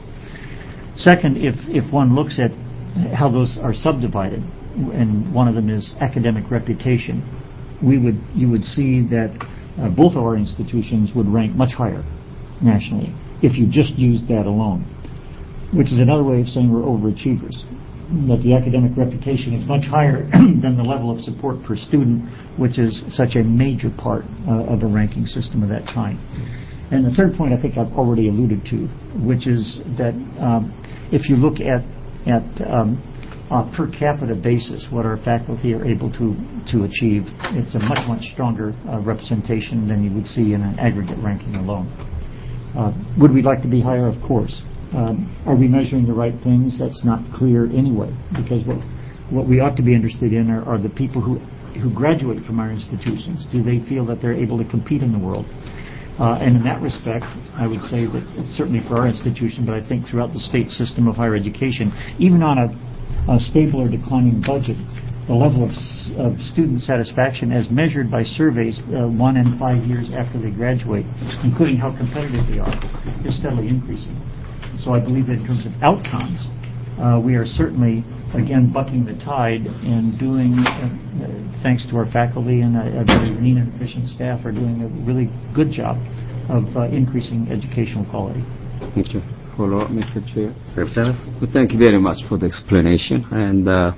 Second, if, if one looks at how those are subdivided, and one of them is academic reputation, we would you would see that uh, both of our institutions would rank much higher nationally if you just used that alone, which is another way of saying we're overachievers, that the academic reputation is much higher than the level of support per student, which is such a major part uh, of a ranking system of that kind. And the third point I think I've already alluded to, which is that um, if you look at, at um, on a per capita basis what our faculty are able to, to achieve, it's a much, much stronger uh, representation than you would see in an aggregate ranking alone. Uh, would we like to be higher? Of course. Um, are we measuring the right things? That's not clear anyway, because what, what we ought to be interested in are, are the people who, who graduate from our institutions. Do they feel that they're able to compete in the world? Uh, and in that respect, I would say that certainly for our institution, but I think throughout the state system of higher education, even on a, a stable or declining budget, the level of, of student satisfaction as measured by surveys uh, one and five years after they graduate, including how competitive they are, is steadily increasing. So I believe that in terms of outcomes, uh, we are certainly, again, bucking the tide and doing, uh, uh, thanks to our faculty and a, a very lean and efficient staff, are doing a really good job of uh, increasing educational quality. Thank you. Follow up, Mister Chair. Representative? Well, thank you very much for the explanation. And uh,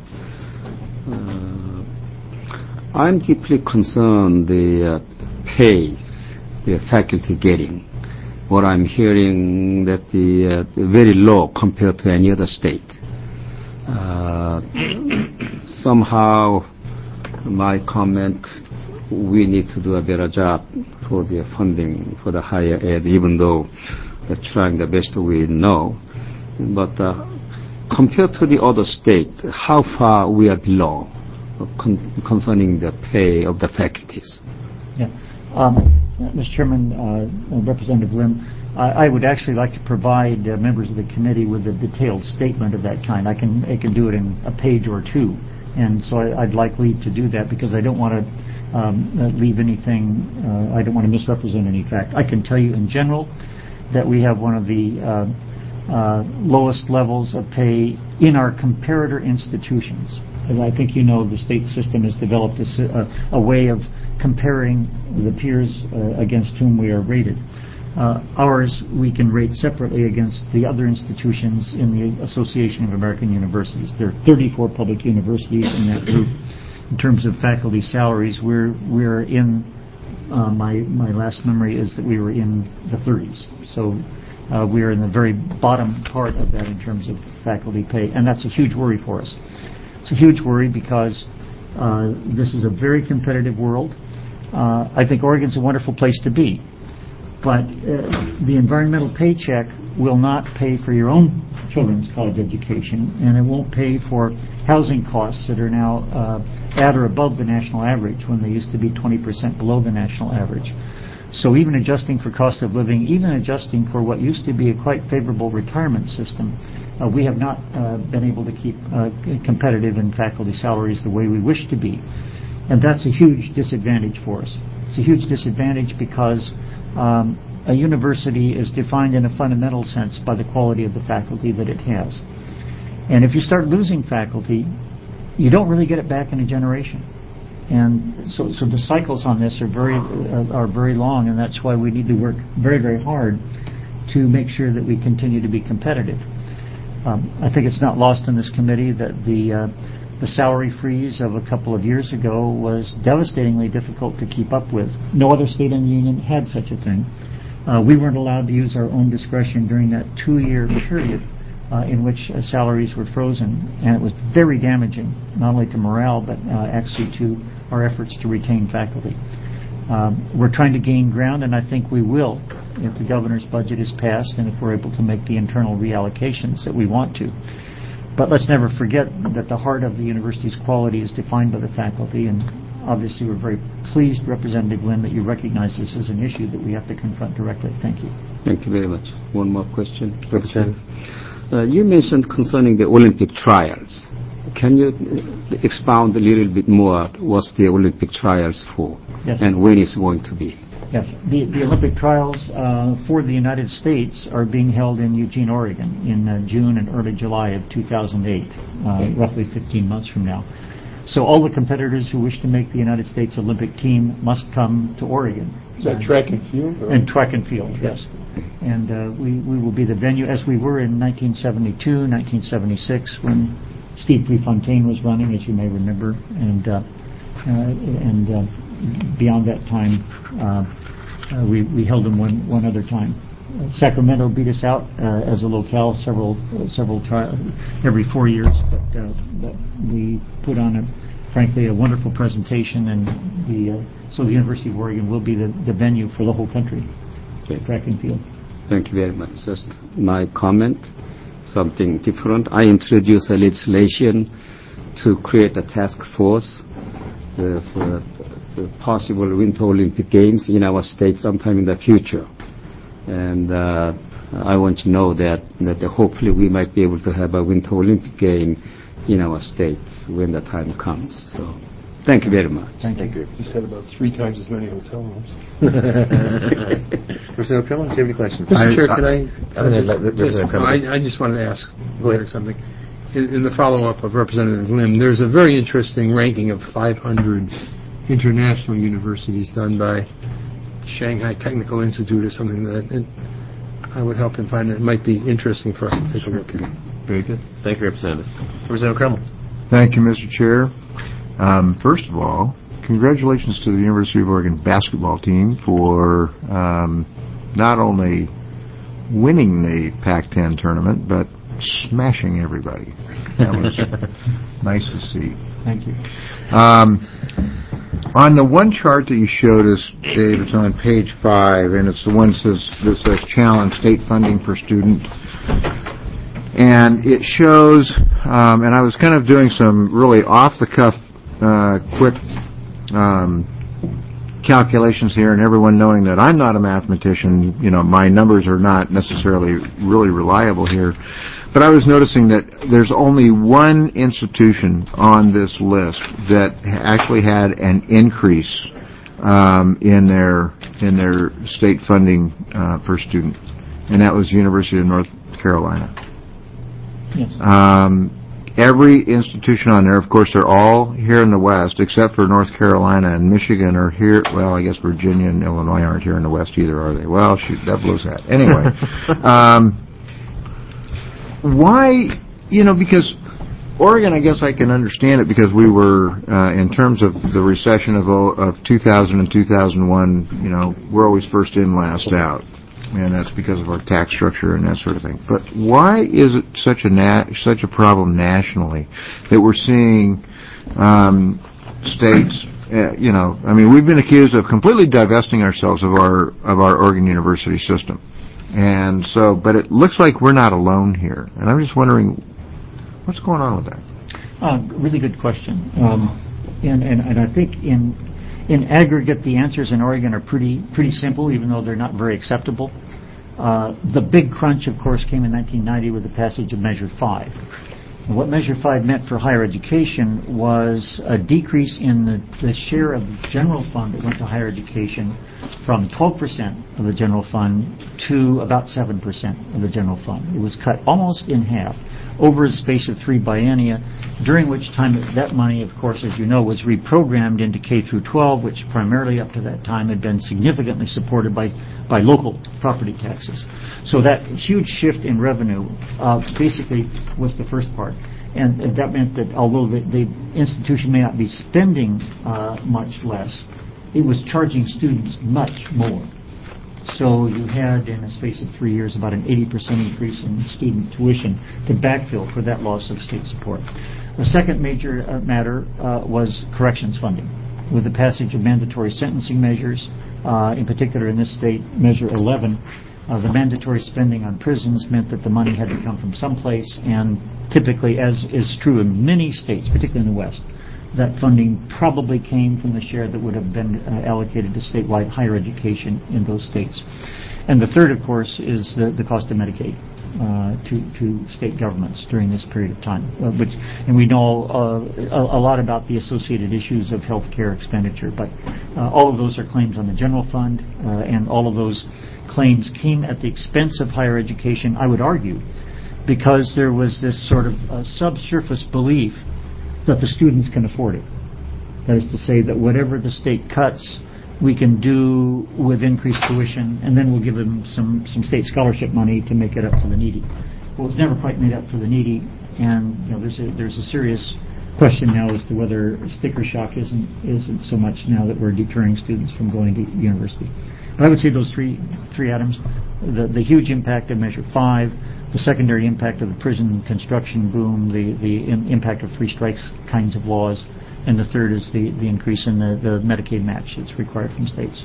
Uh, I'm deeply concerned the uh, pays the faculty getting. What I'm hearing that the uh, very low compared to any other state. Uh, somehow, my comment, we need to do a better job for the funding for the higher ed, even though we're trying the best we know. But uh, compared to the other state, how far we are below con concerning the pay of the faculties? Yeah. Um, Mister Chairman, uh, Representative Lim, I, I would actually like to provide uh, members of the committee with a detailed statement of that kind. I can, I can do it in a page or two, and so I, I'd like leave to do that because I don't want to um, leave anything, uh, I don't want to misrepresent any fact. I can tell you in general that we have one of the uh, Uh, lowest levels of pay in our comparator institutions. As I think you know, the state system has developed a, a, a way of comparing the peers uh, against whom we are rated. Uh, ours we can rate separately against the other institutions in the Association of American Universities. There are thirty-four public universities in that group. in terms of faculty salaries, we're we're in uh, my my last memory is that we were in the thirties. So uh, we are in the very bottom part of that in terms of faculty pay, and that's a huge worry for us. It's a huge worry because uh, this is a very competitive world. Uh, I think Oregon's a wonderful place to be, but uh, the environmental paycheck will not pay for your own children's college education, and it won't pay for housing costs that are now uh, at or above the national average when they used to be twenty percent below the national average. So even adjusting for cost of living, even adjusting for what used to be a quite favorable retirement system, uh, we have not uh, been able to keep uh, competitive in faculty salaries the way we wish to be. And that's a huge disadvantage for us. It's a huge disadvantage because um, a university is defined in a fundamental sense by the quality of the faculty that it has. And if you start losing faculty, you don't really get it back in a generation. And so, so the cycles on this are very uh, are very long, and that's why we need to work very, very hard to make sure that we continue to be competitive. Um, I think it's not lost in this committee that the uh, the salary freeze of a couple of years ago was devastatingly difficult to keep up with. No other state in the union had such a thing. Uh, we weren't allowed to use our own discretion during that two-year period uh, in which uh, salaries were frozen, and it was very damaging, not only to morale, but uh, actually to our efforts to retain faculty. Um, we're trying to gain ground, and I think we will if the governor's budget is passed and if we're able to make the internal reallocations that we want to. But let's never forget that the heart of the university's quality is defined by the faculty, and obviously we're very pleased, Representative Lim, that you recognize this as an issue that we have to confront directly. Thank you. Thank you very much. One more question. Representative. Uh, you mentioned concerning the Olympic trials. Can you expound a little bit more what's the Olympic trials for, yes, and when it's going to be? Yes. The, the Olympic trials uh, for the United States are being held in Eugene, Oregon in uh, June and early July of two thousand eight, uh, roughly fifteen months from now. So all the competitors who wish to make the United States Olympic team must come to Oregon. Is that track and field? Or? And track and field, yes. And uh, we, we will be the venue, as we were in nineteen seventy-two, nineteen seventy-six, when Steve Prefontaine was running, as you may remember, and uh, uh, and uh, beyond that time, uh, uh, we, we held them one, one other time. Uh, Sacramento beat us out uh, as a locale several uh, several tri- every four years, but, uh, but we put on a frankly a wonderful presentation, and the uh, so the University of Oregon will be the, the venue for the whole country. Okay. Track and field. Thank you very much. Just my comment, something different. I introduced a legislation to create a task force with uh, the possible Winter Olympic Games in our state sometime in the future. And uh, I want to know that, that hopefully we might be able to have a Winter Olympic Game in our state when the time comes. So, thank you very much. Thank you. You said about three times as many hotel rooms. Representative Crumlin, do you have any questions? Mister Chair, can I? I'm gonna let Representative just, Crumlin. I, I just wanted to ask Derek something. In, in the follow-up of Representative Lim, there's a very interesting ranking of five hundred international universities done by Shanghai Technical Institute or something that it, I would help him find it. It might be interesting for us to take a look at. Very good. Thank you, Representative. Representative Crumlin. Thank you, Mister Chair. Um, first of all, congratulations to the University of Oregon basketball team for um, not only winning the Pac ten tournament, but smashing everybody. That was nice to see. Thank you. Um, on the one chart that you showed us, Dave, it's on page five, and it's the one that says, that says challenge state funding per student. And it shows, um, and I was kind of doing some really off-the-cuff, uh, quick um, calculations here, and everyone knowing that I'm not a mathematician, you know, my numbers are not necessarily really reliable here. But I was noticing that there's only one institution on this list that actually had an increase um, in their in their state funding uh, per student, and that was the University of North Carolina. Yes. Um, every institution on there, of course, they're all here in the West, except for North Carolina and Michigan are here. Well, I guess Virginia and Illinois aren't here in the West either, are they? Well, shoot, that blows that. Anyway, um, why, you know, because Oregon, I guess I can understand it because we were, uh, in terms of the recession of oh- of two thousand and two thousand one, you know, we're always first in, last out. And that's because of our tax structure and that sort of thing. But why is it such a na- such a problem nationally that we're seeing um, states, uh, you know, I mean, we've been accused of completely divesting ourselves of our of our Oregon University system. And so, but it looks like we're not alone here. And I'm just wondering, what's going on with that? Uh, really good question. Um, and, and, and I think in in aggregate, the answers in Oregon are pretty pretty simple, even though they're not very acceptable. Uh, the big crunch, of course, came in nineteen ninety with the passage of Measure five. And what Measure five meant for higher education was a decrease in the, the share of the general fund that went to higher education from twelve percent of the general fund to about seven percent of the general fund. It was cut almost in half over a space of three biennia, during which time that money, of course, as you know, was reprogrammed into K through twelve, which primarily up to that time had been significantly supported by, by local property taxes. So that huge shift in revenue uh, basically was the first part. And, and that meant that although the, the institution may not be spending uh, much less, it was charging students much more. So you had, in a space of three years, about an eighty percent increase in student tuition to backfill for that loss of state support. The second major uh, matter uh, was corrections funding. With the passage of mandatory sentencing measures, uh, in particular in this state, Measure eleven, uh, the mandatory spending on prisons meant that the money had to come from someplace, and typically, as is true in many states, particularly in the West, that funding probably came from the share that would have been uh, allocated to statewide higher education in those states. And the third, of course, is the, the cost of Medicaid uh, to, to state governments during this period of time. Uh, which, and we know uh, a, a lot about the associated issues of health care expenditure, but uh, all of those are claims on the general fund, uh, and all of those claims came at the expense of higher education, I would argue, because there was this sort of uh, subsurface belief that the students can afford it. That is to say that whatever the state cuts, we can do with increased tuition, and then we'll give them some, some state scholarship money to make it up for the needy. Well, it's never quite made up for the needy, and you know, there's a, there's a serious question now as to whether sticker shock isn't isn't so much now that we're deterring students from going to university. But I would say those three three items: the the huge impact of Measure Five, the secondary impact of the prison construction boom, the the in, impact of three strikes kinds of laws, and the third is the the increase in the, the Medicaid match that's required from states.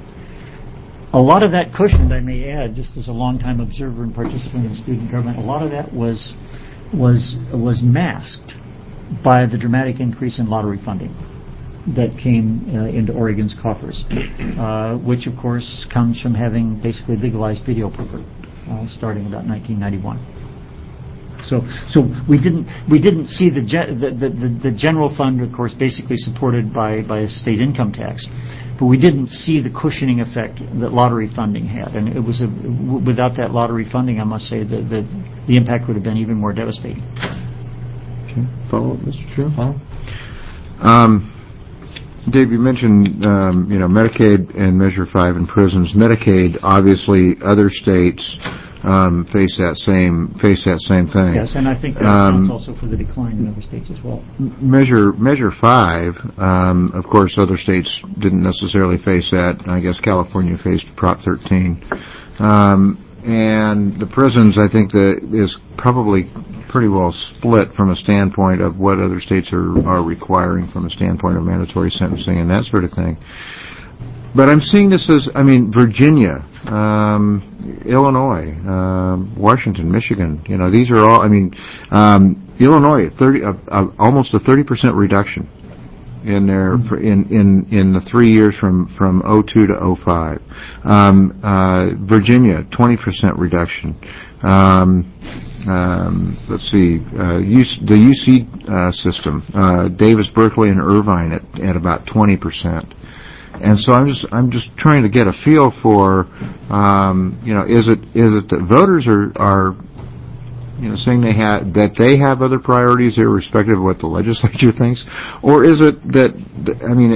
A lot of that cushioned, I may add, just as a longtime observer and participant in student government, a lot of that was was was masked by the dramatic increase in lottery funding that came uh, into Oregon's coffers, uh, which of course comes from having basically legalized video poker uh, starting about nineteen ninety-one. So, so we didn't we didn't see the, ge- the, the the general fund, of course, basically supported by by a state income tax, but we didn't see the cushioning effect that lottery funding had, and it was a, w- without that lottery funding, I must say that the the impact would have been even more devastating. Okay. Follow up, Mister Chair. Follow. Um, Dave, you mentioned um, you know Medicaid and Measure Five in prisons. Medicaid, obviously, other states um, face that same face that same thing. Yes, and I think that um, counts also for the decline in other states as well. Measure Measure Five, um, of course, other states didn't necessarily face that. I guess California faced Prop thirteen, um, and the prisons, I think, that is probably pretty well split from a standpoint of what other states are, are requiring from a standpoint of mandatory sentencing and that sort of thing. But I'm seeing this as, I mean, Virginia, um, Illinois, um, Washington, Michigan, you know, these are all, I mean, um, Illinois, thirty, uh, uh, almost a thirty percent reduction in their, for in, in, in the three years from, from oh two to oh five. Um, uh, Virginia, twenty percent reduction. Um, Um, let's see, uh, U C, the U C uh, system, uh, Davis, Berkeley, and Irvine at, at about twenty percent. And so I'm just I'm just trying to get a feel for, um, you know, is it is it that voters are are you know saying they have that they have other priorities irrespective of what the legislature thinks, or is it that I mean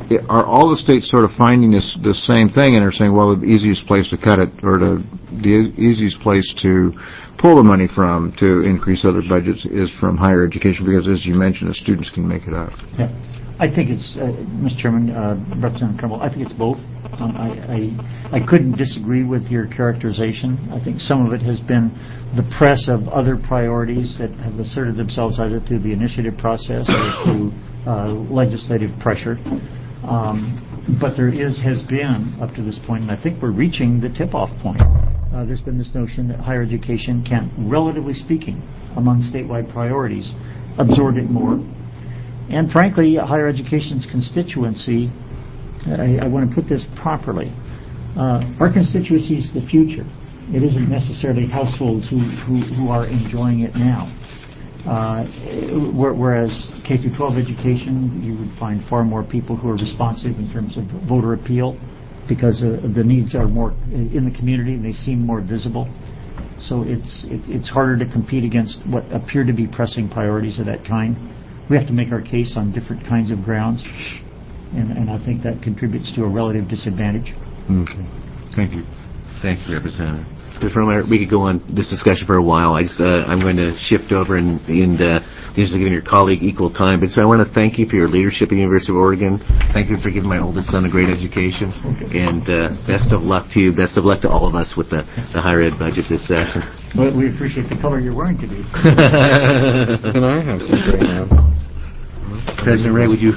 i- are all the states sort of finding this the same thing, and are saying, well, the easiest place to cut it, or the the easiest place to pull the money from to increase other budgets is from higher education, because, as you mentioned, the students can make it up. Yeah. I think it's, uh, Mister Chairman, uh, Representative Trumbull, I think it's both. Um, I, I, I couldn't disagree with your characterization. I think some of it has been the press of other priorities that have asserted themselves either through the initiative process or through uh, legislative pressure. Um, but there is, has been, up to this point, and I think we're reaching the tip-off point. Uh, there's been this notion that higher education can, relatively speaking, among statewide priorities, absorb it more. And frankly, higher education's constituency, I, I want to put this properly, uh, our constituency is the future. It isn't necessarily households who, who, who are enjoying it now. Uh, whereas K through twelve education, you would find far more people who are responsive in terms of voter appeal, because uh, the needs are more in the community and they seem more visible. So it's it, it's harder to compete against what appear to be pressing priorities of that kind. We have to make our case on different kinds of grounds, and, and I think that contributes to a relative disadvantage. Okay. Thank you. Thank you, Representative. We could go on this discussion for a while. I just, uh, I'm going to shift over and, and uh, just giving your colleague equal time. But so I want to thank you for your leadership at the University of Oregon. Thank you for giving my oldest son a great education. And uh, best of luck to you. Best of luck to all of us with the, the higher ed budget this session. Well, we appreciate the color you're wearing today. And I have some gray now. President Ray, would you?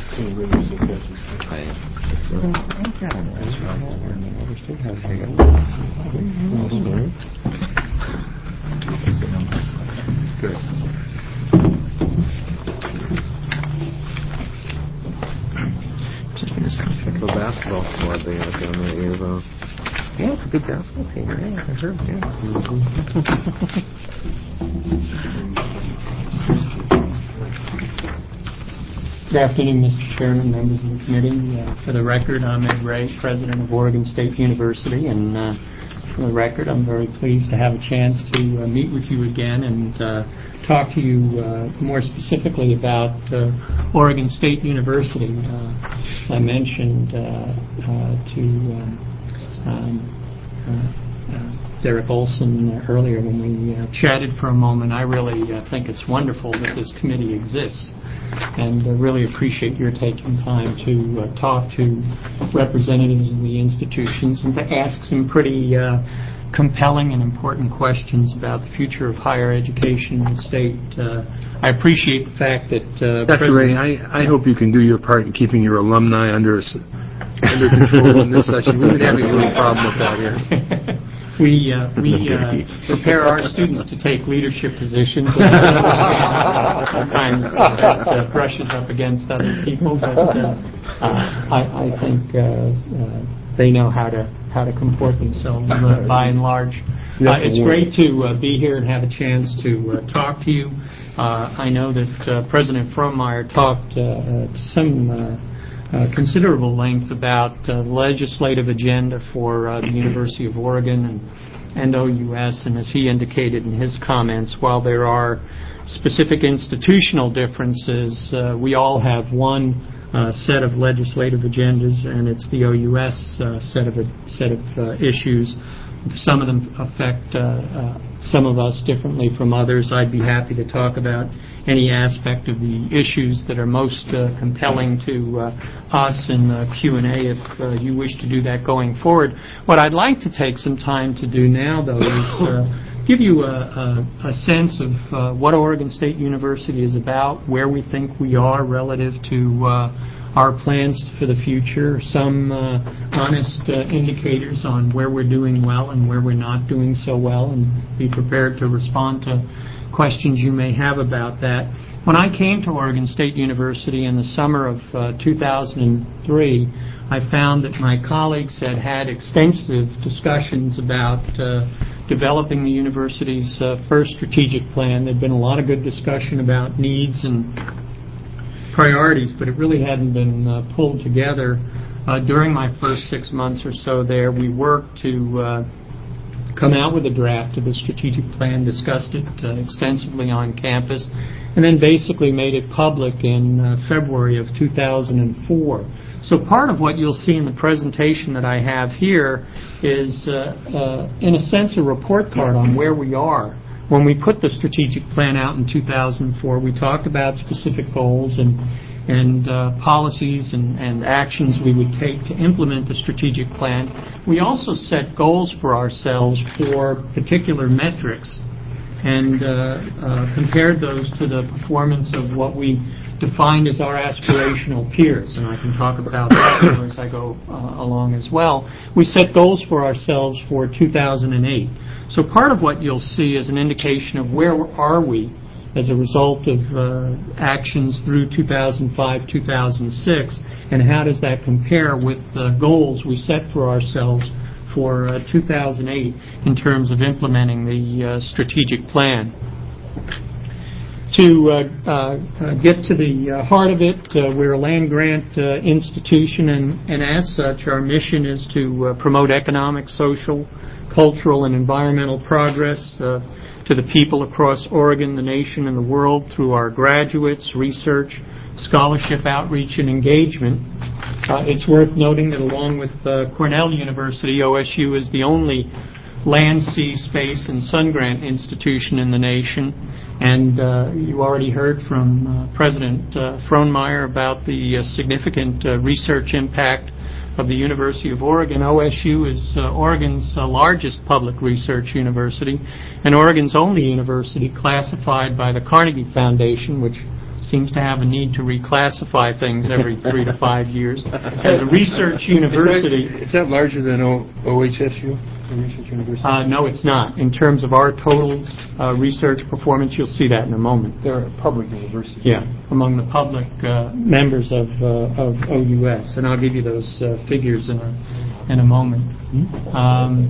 Good. The basketball squad they have down there, you know. Yeah, it's a good basketball team. Yeah, I heard. Yeah. Good afternoon, Mister Chairman, members of the committee. Uh, for the record, I'm Ed Ray, President of Oregon State University, and uh, for the record, I'm very pleased to have a chance to uh, meet with you again and uh, talk to you uh, more specifically about uh, Oregon State University. Uh, as I mentioned uh, uh, to um, um, uh, uh, Derek Olson uh, earlier when we uh, chatted for a moment, I really uh, think it's wonderful that this committee exists, and uh, really appreciate your taking time to uh, talk to representatives of the institutions and to ask some pretty uh, compelling and important questions about the future of higher education in the state. Uh, I appreciate the fact that uh, Doctor Ray, I, I hope you can do your part in keeping your alumni under under control in this session. We would have a little problem with that here. We uh, we uh, prepare our students to take leadership positions. Sometimes uh, that uh, brushes up against other people, but uh, uh, I, I think uh, uh, they know how to how to comport themselves uh, by and large. Uh, it's great to uh, be here and have a chance to uh, talk to you. Uh, I know that uh, President Frohnmayer talked uh, uh, to some uh, Uh, considerable length about uh, the legislative agenda for uh, the University of Oregon and, and O U S, and as he indicated in his comments, while there are specific institutional differences, uh, we all have one uh, set of legislative agendas, and it's the O U S uh, set of a, set of uh, issues. Some of them affect uh, uh, some of us differently from others. I'd be happy to talk about any aspect of the issues that are most uh, compelling to uh, us in the Q and A if uh, you wish to do that going forward. What I'd like to take some time to do now, though, is uh, give you a, a, a sense of uh, what Oregon State University is about, where we think we are relative to uh, our plans for the future, some uh, honest uh, indicators on where we're doing well and where we're not doing so well, and be prepared to respond to questions you may have about that. When I came to Oregon State University in the summer of uh, two thousand three, I found that my colleagues had had extensive discussions about uh, developing the university's uh, first strategic plan. There'd been a lot of good discussion about needs and priorities, but it really hadn't been uh, pulled together. Uh, during my first six months or so there, we worked to uh, come out with a draft of the strategic plan, discussed it uh, extensively on campus, and then basically made it public in uh, February of two thousand four. So part of what you'll see in the presentation that I have here is, uh, uh, in a sense, a report card on where we are. When we put the strategic plan out in two thousand four, we talked about specific goals and and uh, policies and, and actions we would take to implement the strategic plan. We also set goals for ourselves for particular metrics and uh, uh, compared those to the performance of what we defined as our aspirational peers, and I can talk about that more as I go uh, along as well. We set goals for ourselves for two thousand eight. So part of what you'll see is an indication of where are we as a result of uh, actions through two thousand five, two thousand six, and how does that compare with the goals we set for ourselves for uh, two thousand eight in terms of implementing the uh, strategic plan. To uh, uh, get to the uh, heart of it, uh, we're a land-grant uh, institution, and, and as such, our mission is to uh, promote economic, social, cultural, and environmental progress uh, to the people across Oregon, the nation, and the world through our graduates, research, scholarship outreach, and engagement. Uh, it's worth noting that along with uh, Cornell University, O S U is the only land, sea, space, and sun grant institution in the nation. And uh, you already heard from uh, President uh, Frohnmeyer about the uh, significant uh, research impact of the University of Oregon. O S U is uh, Oregon's uh, largest public research university and Oregon's only university classified by the Carnegie Foundation, which seems to have a need to reclassify things every three to five years, as a research university. Is that, is that larger than o- OHSU, the research university? Uh, no, it's not. In terms of our total uh, research performance, you'll see that in a moment. They're a public university. Yeah, among the public uh, members of, uh, of O U S, and I'll give you those uh, figures in a, in a moment. Um,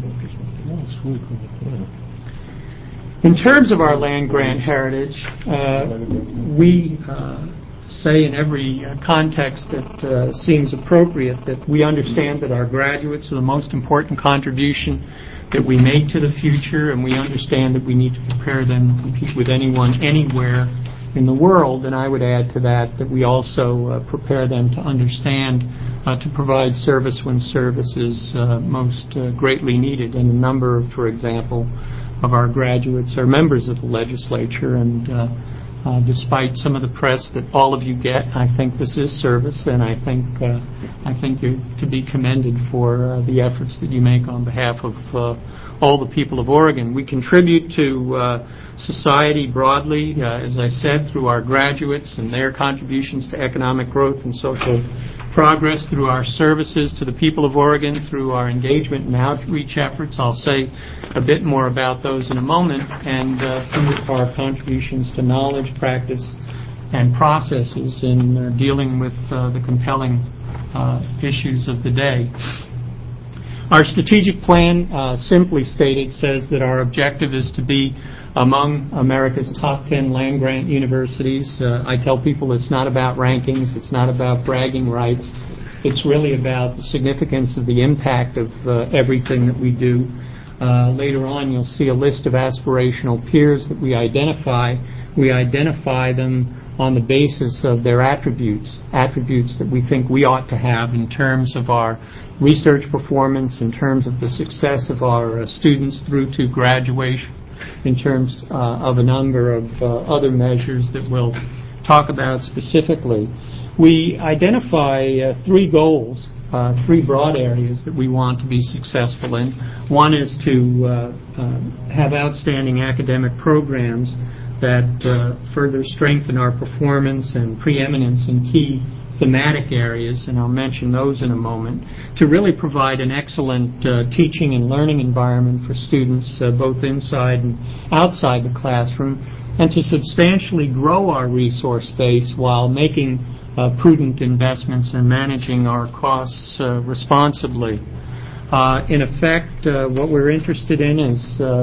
In terms of our land-grant heritage, uh, we uh, say in every uh, context that uh, seems appropriate that we understand that our graduates are the most important contribution that we make to the future, and we understand that we need to prepare them to compete with anyone, anywhere in the world. And I would add to that that we also uh, prepare them to understand uh, to provide service when service is uh, most uh, greatly needed. And a number of, for example, of our graduates are members of the legislature, and uh, uh, despite some of the press that all of you get, I think this is service, and I think uh, I think you're to be commended for uh, the efforts that you make on behalf of uh, all the people of Oregon. We contribute to uh, society broadly, uh, as I said, through our graduates and their contributions to economic growth and social progress, through our services to the people of Oregon, through our engagement and outreach efforts. I'll say a bit more about those in a moment, and uh, through our contributions to knowledge, practice, and processes in uh, dealing with uh, the compelling uh, issues of the day. Our strategic plan, uh, simply stated, says that our objective is to be among America's top ten land-grant universities. Uh, I tell people it's not about rankings, it's not about bragging rights. It's really about the significance of the impact of uh, everything that we do. Uh, later on, you'll see a list of aspirational peers that we identify. We identify them on the basis of their attributes, attributes that we think we ought to have in terms of our research performance, in terms of the success of our uh, students through to graduation, in terms uh, of a number of uh, other measures that we'll talk about specifically. We identify uh, three goals, uh, three broad areas that we want to be successful in. One is to uh, uh, have outstanding academic programs that uh, further strengthen our performance and preeminence in key thematic areas, and I'll mention those in a moment, to really provide an excellent uh, teaching and learning environment for students uh, both inside and outside the classroom, and to substantially grow our resource base while making uh, prudent investments and managing our costs uh, responsibly. Uh, in effect, uh, what we're interested in is uh,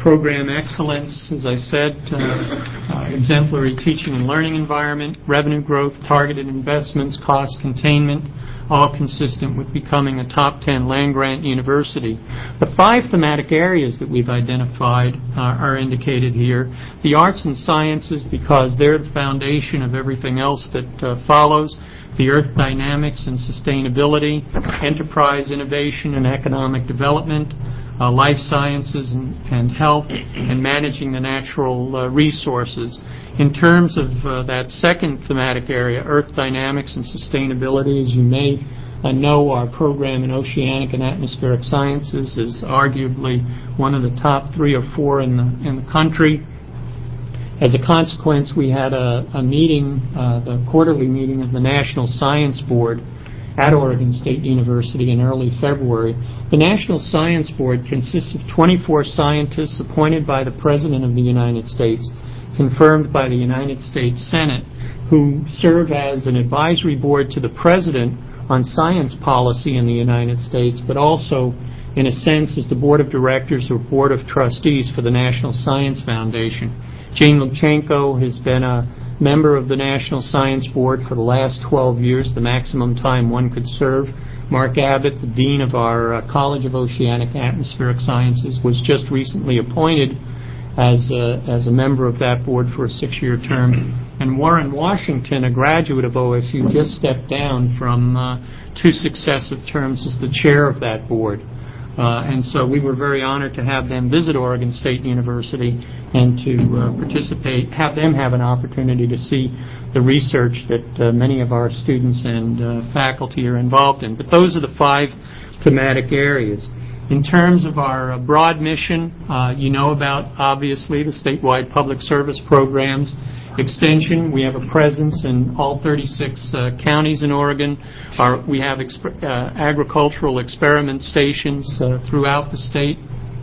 program excellence, as I said, uh, uh, exemplary teaching and learning environment, revenue growth, targeted investments, cost containment, all consistent with becoming a top ten land-grant university. The five thematic areas that we've identified uh, are indicated here. The arts and sciences, because they're the foundation of everything else that uh, follows. The earth dynamics and sustainability, enterprise innovation and economic development, uh, life sciences and, and health, and managing the natural uh, resources. In terms of uh, that second thematic area, earth dynamics and sustainability, as you may uh, know, our program in oceanic and atmospheric sciences is arguably one of the top three or four in the in the country. As a consequence, we had a, a meeting, uh, the quarterly meeting of the National Science Board at Oregon State University in early February. The National Science Board consists of twenty-four scientists appointed by the President of the United States, confirmed by the United States Senate, who serve as an advisory board to the President on science policy in the United States, but also, in a sense, as the Board of Directors or Board of Trustees for the National Science Foundation. Jane Lubchenco has been a member of the National Science Board for the last twelve years, the maximum time one could serve. Mark Abbott, the Dean of our uh, College of Oceanic and Atmospheric Sciences, was just recently appointed as a, as a member of that board for a six-year term. And Warren Washington, a graduate of O S U, just stepped down from uh, two successive terms as the chair of that board. Uh, and so we were very honored to have them visit Oregon State University and to uh, participate, have them have an opportunity to see the research that uh, many of our students and uh, faculty are involved in. But those are the five thematic areas. In terms of our uh, broad mission, uh, you know about, obviously, the statewide public service programs. Extension, we have a presence in all thirty-six uh, counties in Oregon. Our, we have exp- uh, agricultural experiment stations uh, throughout the state,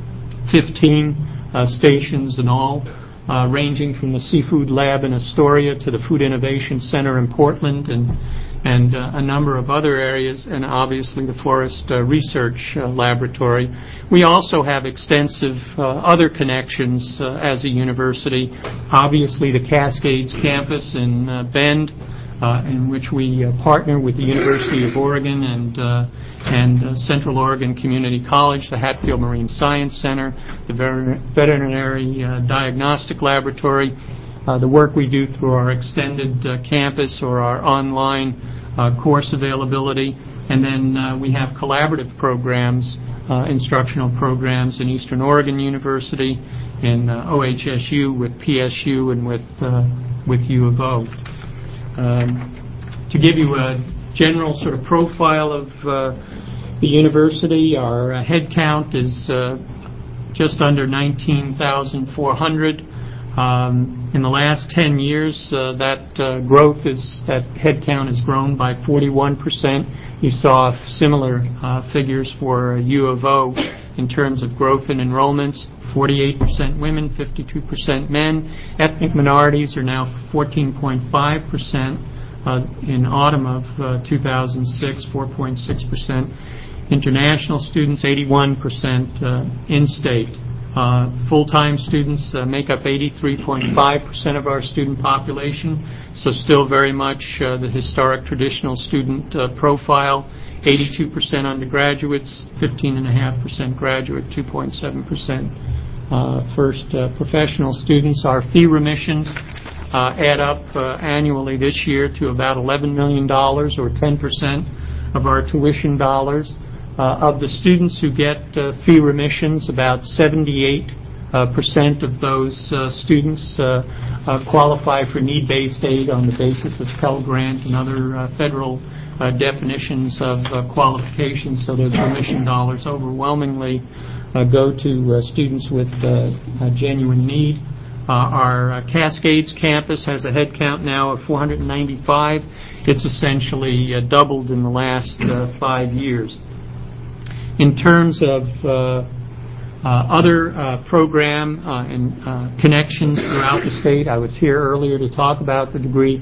fifteen uh, stations in all, uh, ranging from the Seafood Lab in Astoria to the Food Innovation Center in Portland and and uh, a number of other areas, and obviously the Forest uh, Research uh, Laboratory. We also have extensive uh, other connections uh, as a university. Obviously the Cascades campus in uh, Bend, uh, in which we uh, partner with the University of Oregon and uh, and uh, Central Oregon Community College, the Hatfield Marine Science Center, the Ver- Veterinary uh, Diagnostic Laboratory. Uh, the work we do through our extended uh, campus or our online uh, course availability. And then uh, we have collaborative programs, uh, instructional programs in Eastern Oregon University, in uh, O H S U, with P S U, and with, uh, with U of O. Um, to give you a general sort of profile of uh, the university, our uh, head count is uh, just under nineteen thousand four hundred. Um, in the last ten years, uh, that uh, growth is, that headcount has grown by forty-one percent. You saw similar uh, figures for U of O in terms of growth in enrollments, forty-eight percent women, fifty-two percent men. Ethnic minorities are now fourteen point five percent uh, in autumn of uh, two thousand six, four point six percent. International students, eighty-one percent uh, in-state. Uh, full-time students uh, make up eighty-three point five percent of our student population, so still very much uh, the historic traditional student uh, profile. eighty-two percent undergraduates, fifteen point five percent graduate, two point seven percent uh, first uh, professional students. Our fee remissions uh, add up uh, annually this year to about eleven million dollars, or ten percent of our tuition dollars. Uh, of the students who get uh, fee remissions, about seventy-eight percent uh, of those uh, students uh, uh, qualify for need-based aid on the basis of Pell Grant and other uh, federal uh, definitions of uh, qualifications. So those remission dollars overwhelmingly uh, go to uh, students with uh, a genuine need. Uh, our uh, Cascades campus has a head count now of four hundred ninety-five. It's essentially uh, doubled in the last uh, five years. In terms of uh, uh, other uh, program uh, and uh, connections throughout the state, I was here earlier to talk about the degree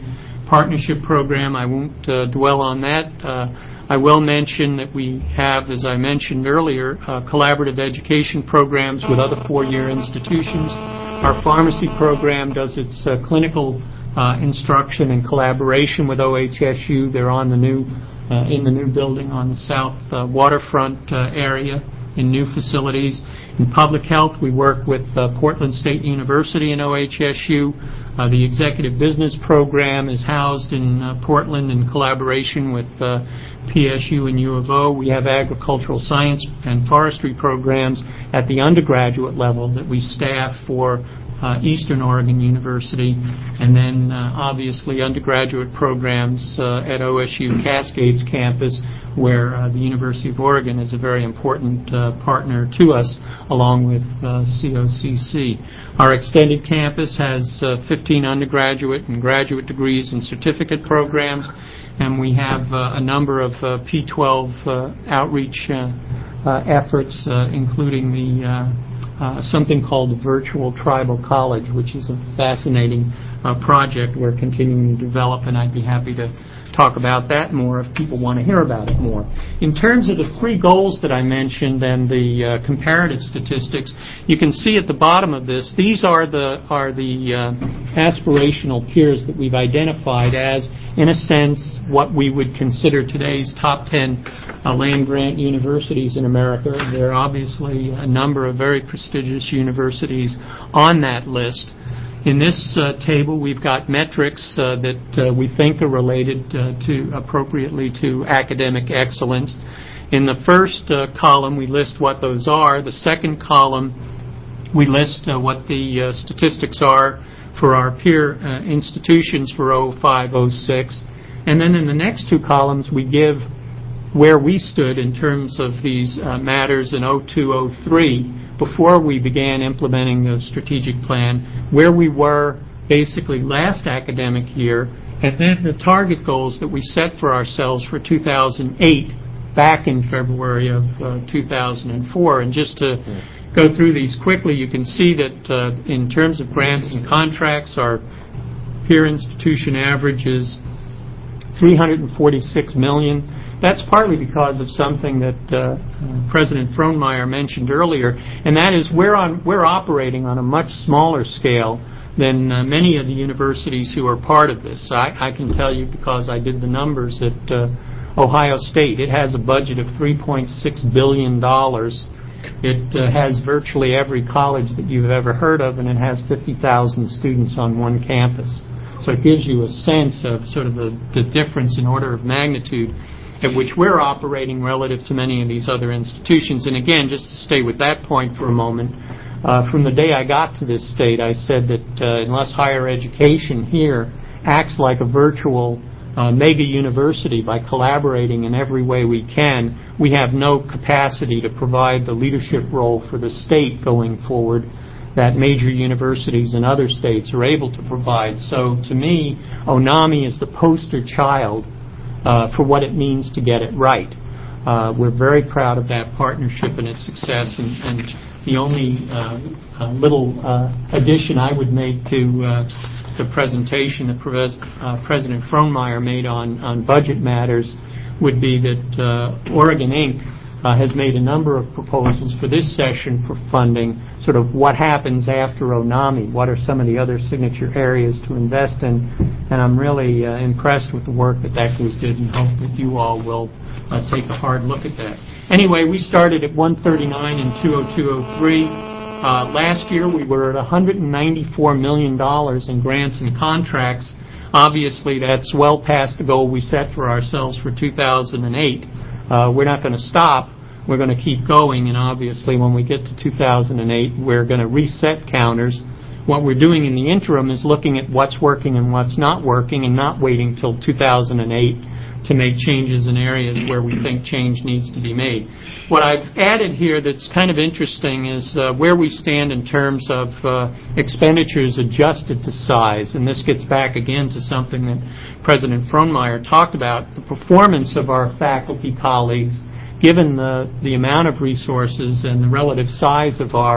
partnership program. I won't uh, dwell on that. Uh, I will mention that we have, as I mentioned earlier, uh, collaborative education programs with other four-year institutions. Our pharmacy program does its uh, clinical uh, instruction in collaboration with O H S U. They're on the new, uh, in the new building on the south uh, waterfront uh, area in new facilities. In public health, we work with uh, Portland State University and O H S U. Uh, the executive business program is housed in uh, Portland in collaboration with uh, P S U and U of O. We have agricultural science and forestry programs at the undergraduate level that we staff for uh, Eastern Oregon University, and then uh, obviously undergraduate programs uh, at O S U Cascades campus, where uh, the University of Oregon is a very important uh, partner to us, along with uh, C O C C. Our extended campus has uh, fifteen undergraduate and graduate degrees and certificate programs, and we have uh, a number of uh, P twelve uh, outreach uh, uh, efforts, uh, including the uh, uh, something called the Virtual Tribal College, which is a fascinating uh, project we're continuing to develop, and I'd be happy to talk about that more if people want to hear about it more. In terms of the three goals that I mentioned and the uh, comparative statistics, you can see at the bottom of this, these are the are the uh, aspirational peers that we've identified as, in a sense, what we would consider today's top ten uh, land-grant universities in America. There are obviously a number of very prestigious universities on that list. In this uh, table, we've got metrics uh, that uh, we think are related uh, to appropriately to academic excellence. In the first uh, column, we list what those are. The second column, we list uh, what the uh, statistics are for our peer uh, institutions for oh five oh six. And then in the next two columns, we give where we stood in terms of these uh, matters in oh two oh three, before we began implementing the strategic plan, where we were basically last academic year, and then the target goals that we set for ourselves for two thousand eight, back in February of uh, two thousand four. And just to go through these quickly, you can see that uh, in terms of grants and contracts, our peer institution average is three hundred forty-six million dollars. That's partly because of something that uh, President Frohnmeyer mentioned earlier, and that is we're on we're operating on a much smaller scale than uh, many of the universities who are part of this. I, I can tell you, because I did the numbers, at uh, Ohio State, it has a budget of three point six billion dollars. It uh, has virtually every college that you've ever heard of, and it has fifty thousand students on one campus. So it gives you a sense of sort of the, the difference in order of magnitude at which we're operating relative to many of these other institutions. And again, just to stay with that point for a moment, uh, from the day I got to this state, I said that uh, unless higher education here acts like a virtual uh, mega university by collaborating in every way we can, we have no capacity to provide the leadership role for the state going forward that major universities in other states are able to provide. So to me, ONAMI is the poster child uh, for what it means to get it right. Uh, we're very proud of that partnership and its success, and, and the only uh, uh, little uh, addition I would make to uh, the presentation that Pres- uh, President Frohnmeyer made on, on budget matters would be that uh, Oregon Incorporated Uh, has made a number of proposals for this session for funding, sort of what happens after ONAMI, what are some of the other signature areas to invest in, and I'm really uh, impressed with the work that that group did, and hope that you all will uh, take a hard look at that. Anyway, we started at one thirty-nine in two oh two oh three. Uh, last year we were at one hundred ninety-four million dollars in grants and contracts. Obviously that's well past the goal we set for ourselves for two thousand eight. Uh, we're not going to stop. We're going to keep going, and obviously when we get to two thousand eight, we're going to reset counters. What we're doing in the interim is looking at what's working and what's not working, and not waiting till two thousand eight to make changes in areas where we think change needs to be made. What I've added here that's kind of interesting is uh, where we stand in terms of uh, expenditures adjusted to size, and this gets back again to something that President Frohnmeyer talked about, the performance of our faculty colleagues, given the, the amount of resources and the relative size of our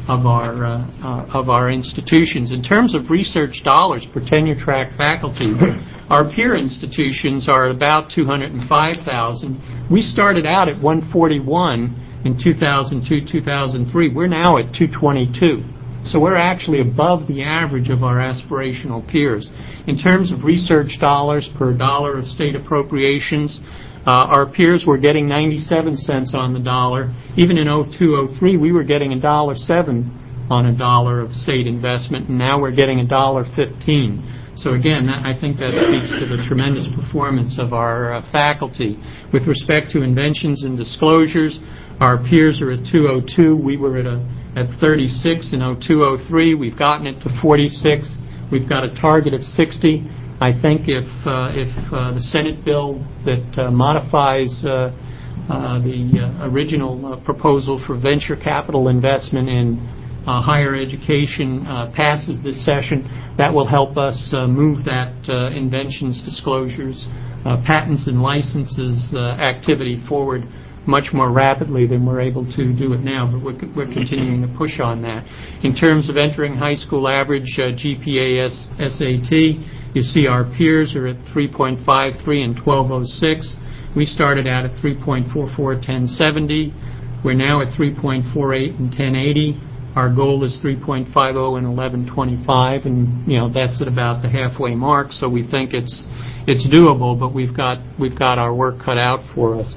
of our uh, uh, of our institutions. In terms of research dollars per tenure-track faculty, our peer institutions are at about two hundred five thousand. We started out at one forty-one in two thousand two, two thousand three. We're now at two twenty-two. So we're actually above the average of our aspirational peers. In terms of research dollars per dollar of state appropriations, uh, our peers were getting ninety-seven cents on the dollar. Even in oh two oh three, we were getting one dollar seven on a dollar of state investment, and now we're getting one dollar fifteen. So again, that, I think that speaks to the tremendous performance of our uh, faculty. With respect to inventions and disclosures, our peers are at two oh two. We were at a at thirty-six in oh two oh three. We've gotten it to forty-six. We've got a target of sixty. I think if uh, if uh, the Senate bill that uh, modifies uh, uh, the uh, original uh, proposal for venture capital investment in uh, higher education uh, passes this session, that will help us uh, move that uh, inventions, disclosures, uh, patents, and licenses uh, activity forward much more rapidly than we're able to do it now, but we're, we're continuing to push on that. In terms of entering high school average uh, G P A S A T, you see our peers are at three point five three and twelve oh six. We started out at three point four four, ten seventy. We're now at three point four eight and ten eighty. Our goal is three point five oh and eleven twenty-five, and you know that's at about the halfway mark. So we think it's it's doable, but we've got we've got our work cut out for us.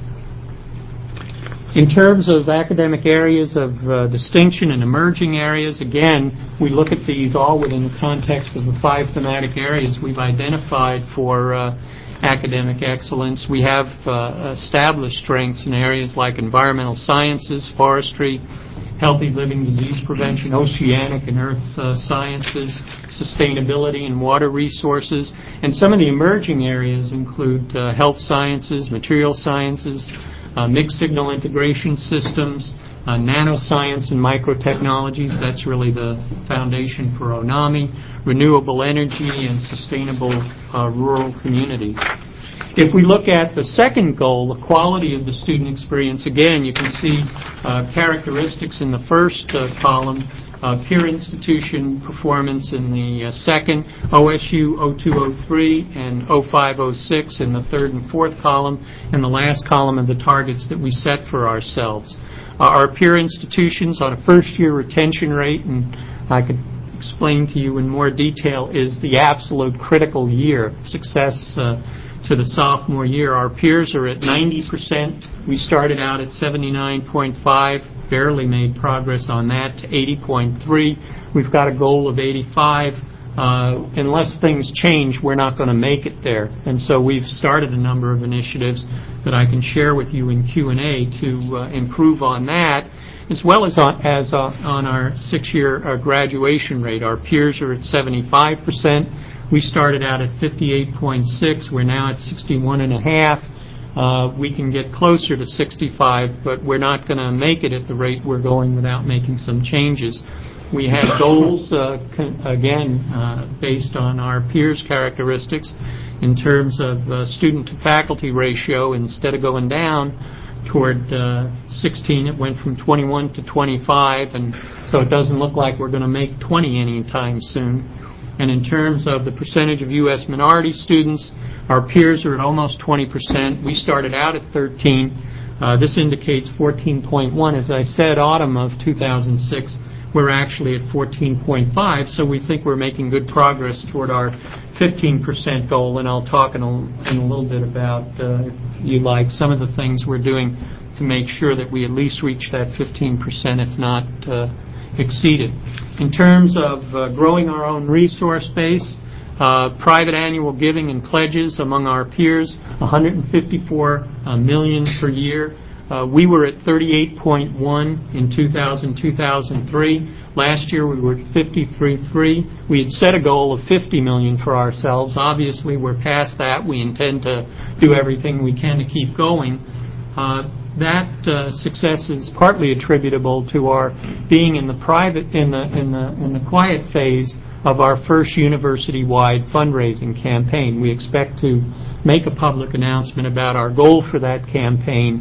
In terms of academic areas of uh, distinction and emerging areas, again, we look at these all within the context of the five thematic areas we've identified for uh, academic excellence. We have uh, established strengths in areas like environmental sciences, forestry, healthy living, disease prevention, oceanic and earth uh, sciences, sustainability and water resources. And some of the emerging areas include uh, health sciences, material sciences, Uh, mixed signal integration systems, uh, nanoscience and microtechnologies. That's really the foundation for O N A M I, renewable energy, and sustainable uh, rural communities. If we look at the second goal, the quality of the student experience, again, you can see uh, characteristics in the first uh, column, uh, peer institution performance in the uh, second, O S U oh two oh three and oh five oh six in the third and fourth column, and the last column of the targets that we set for ourselves. Uh, our peer institutions on a first-year retention rate, and I could explain to you in more detail, is the absolute critical year success uh, to the sophomore year. Our peers are at ninety percent. We started out at seventy-nine point five, barely made progress on that, to eighty point three. We've got a goal of eighty-five. Uh, unless things change, we're not going to make it there. And so we've started a number of initiatives that I can share with you in Q and A to uh, improve on that, as well as on, as uh, on our six-year uh, graduation rate. Our peers are at seventy-five percent. We started out at fifty-eight point six. We're now at sixty-one and a half. Uh, we can get closer to sixty-five, but we're not going to make it at the rate we're going without making some changes. We had goals, uh, con- again, uh, based on our peers' characteristics in terms of uh, student-to-faculty ratio. Instead of going down toward uh, sixteen, it went from twenty-one to twenty-five, and so it doesn't look like we're going to make twenty anytime soon. And in terms of the percentage of U S minority students, our peers are at almost twenty percent. We started out at thirteen. Uh, this indicates fourteen point one. As I said, autumn of two thousand six, we're actually at fourteen point five, so we think we're making good progress toward our fifteen percent goal, and I'll talk in a, in a little bit about, uh, if you like, some of the things we're doing to make sure that we at least reach that fifteen percent, if not uh, exceed it. In terms of uh, growing our own resource base, uh, private annual giving and pledges among our peers, one hundred fifty-four uh, million per year. Uh, we were at thirty-eight point one in two thousand, two thousand three. Last year we were at fifty-three point three. We had set a goal of fifty million for ourselves. Obviously we're past that. We intend to do everything we can to keep going. Uh, that uh, success is partly attributable to our being in the private, in the in the in the quiet phase of our first university-wide fundraising campaign. We expect to make a public announcement about our goal for that campaign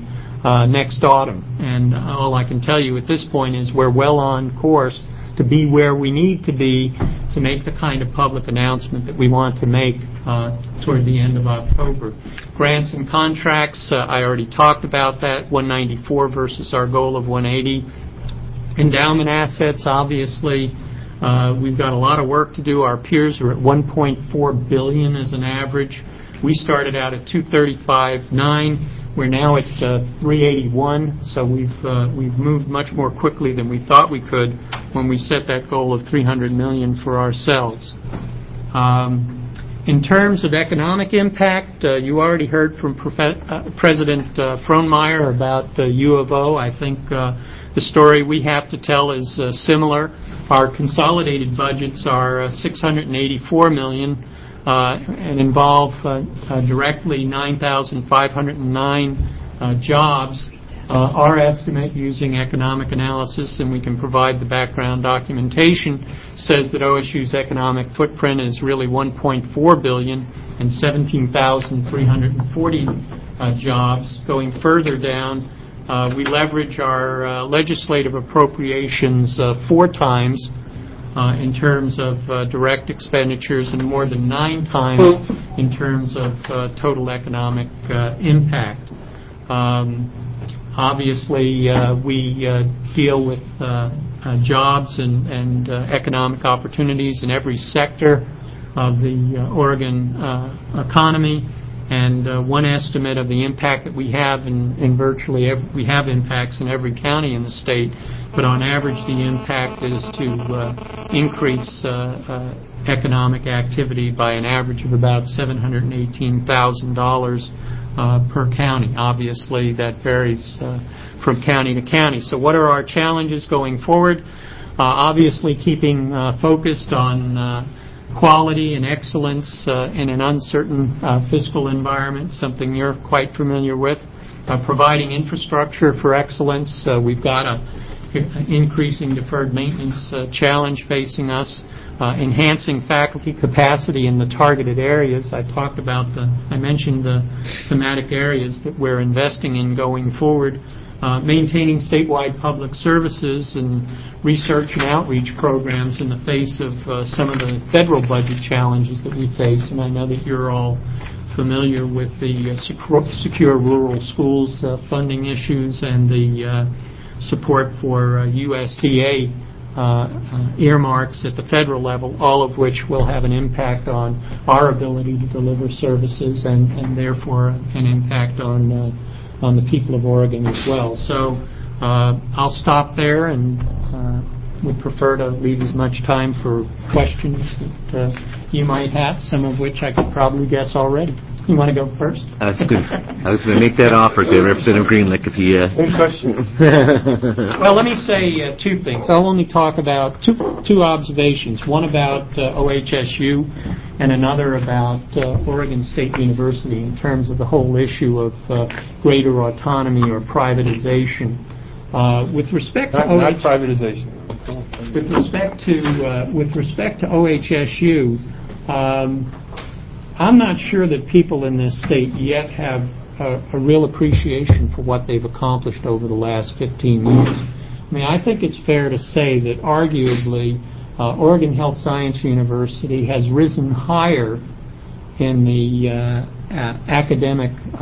uh, next autumn. And all I can tell you at this point is we're well on course to be where we need to be to make the kind of public announcement that we want to make uh, toward the end of October. Grants and contracts, uh, I already talked about that, one ninety-four versus our goal of one eighty. Endowment assets, obviously, uh, we've got a lot of work to do. Our peers are at one point four billion dollars as an average. We started out at two thirty-five point nine. We're now at uh, three eighty-one, so we've uh, we've moved much more quickly than we thought we could when we set that goal of three hundred million dollars for ourselves. Um, in terms of economic impact, uh, you already heard from Profe- uh, President uh, Frohnmeyer about uh, U of O. I think uh, the story we have to tell is uh, similar. Our consolidated budgets are uh, six hundred eighty-four million dollars. Uh, and involve uh, uh, directly nine thousand five hundred nine uh, jobs. Uh, our estimate using economic analysis, and we can provide the background documentation, says that O S U's economic footprint is really one point four billion dollars and seventeen thousand three hundred forty uh, jobs. Going further down, uh, we leverage our uh, legislative appropriations uh, four times Uh, in terms of uh, direct expenditures and more than nine times in terms of uh, total economic uh, impact. Um, obviously, uh, we uh, deal with uh, uh, jobs and, and uh, economic opportunities in every sector of the uh, Oregon uh, economy. And uh, one estimate of the impact that we have in, in virtually every, we have impacts in every county in the state, but on average the impact is to uh, increase uh, uh, economic activity by an average of about seven hundred eighteen thousand dollars uh, per county. Obviously that varies uh, from county to county. So what are our challenges going forward? Uh, obviously keeping uh, focused on uh, quality and excellence uh, in an uncertain uh, fiscal environment, something you're quite familiar with. Uh, providing infrastructure for excellence. Uh, we've got a, a increasing deferred maintenance uh, challenge facing us. Uh, enhancing faculty capacity in the targeted areas. I talked about the, I mentioned the thematic areas that we're investing in going forward. Uh, maintaining statewide public services and research and outreach programs in the face of uh, some of the federal budget challenges that we face. And I know that you're all familiar with the uh, secure, secure rural schools uh, funding issues and the uh, support for uh, U S D A uh, uh, earmarks at the federal level, all of which will have an impact on our ability to deliver services and, and therefore an impact on uh, on the people of Oregon as well. So uh, I'll stop there and uh, would prefer to leave as much time for questions that uh, you might have, some of which I could probably guess already. You want to go first? That's good. I was going to make that offer to Representative Greenlick if he... Uh... Good question. Well, let me say uh, two things. I'll only talk about two, two observations, one about uh, O H S U and another about uh, Oregon State University in terms of the whole issue of uh, greater autonomy or privatization. Uh, with respect to not, O H- not privatization. With respect to uh, with respect to O H S U, um, I'm not sure that people in this state yet have a, a real appreciation for what they've accomplished over the last fifteen years. I mean, I think it's fair to say that arguably uh, Oregon Health Science University has risen higher in the uh, uh, academic uh,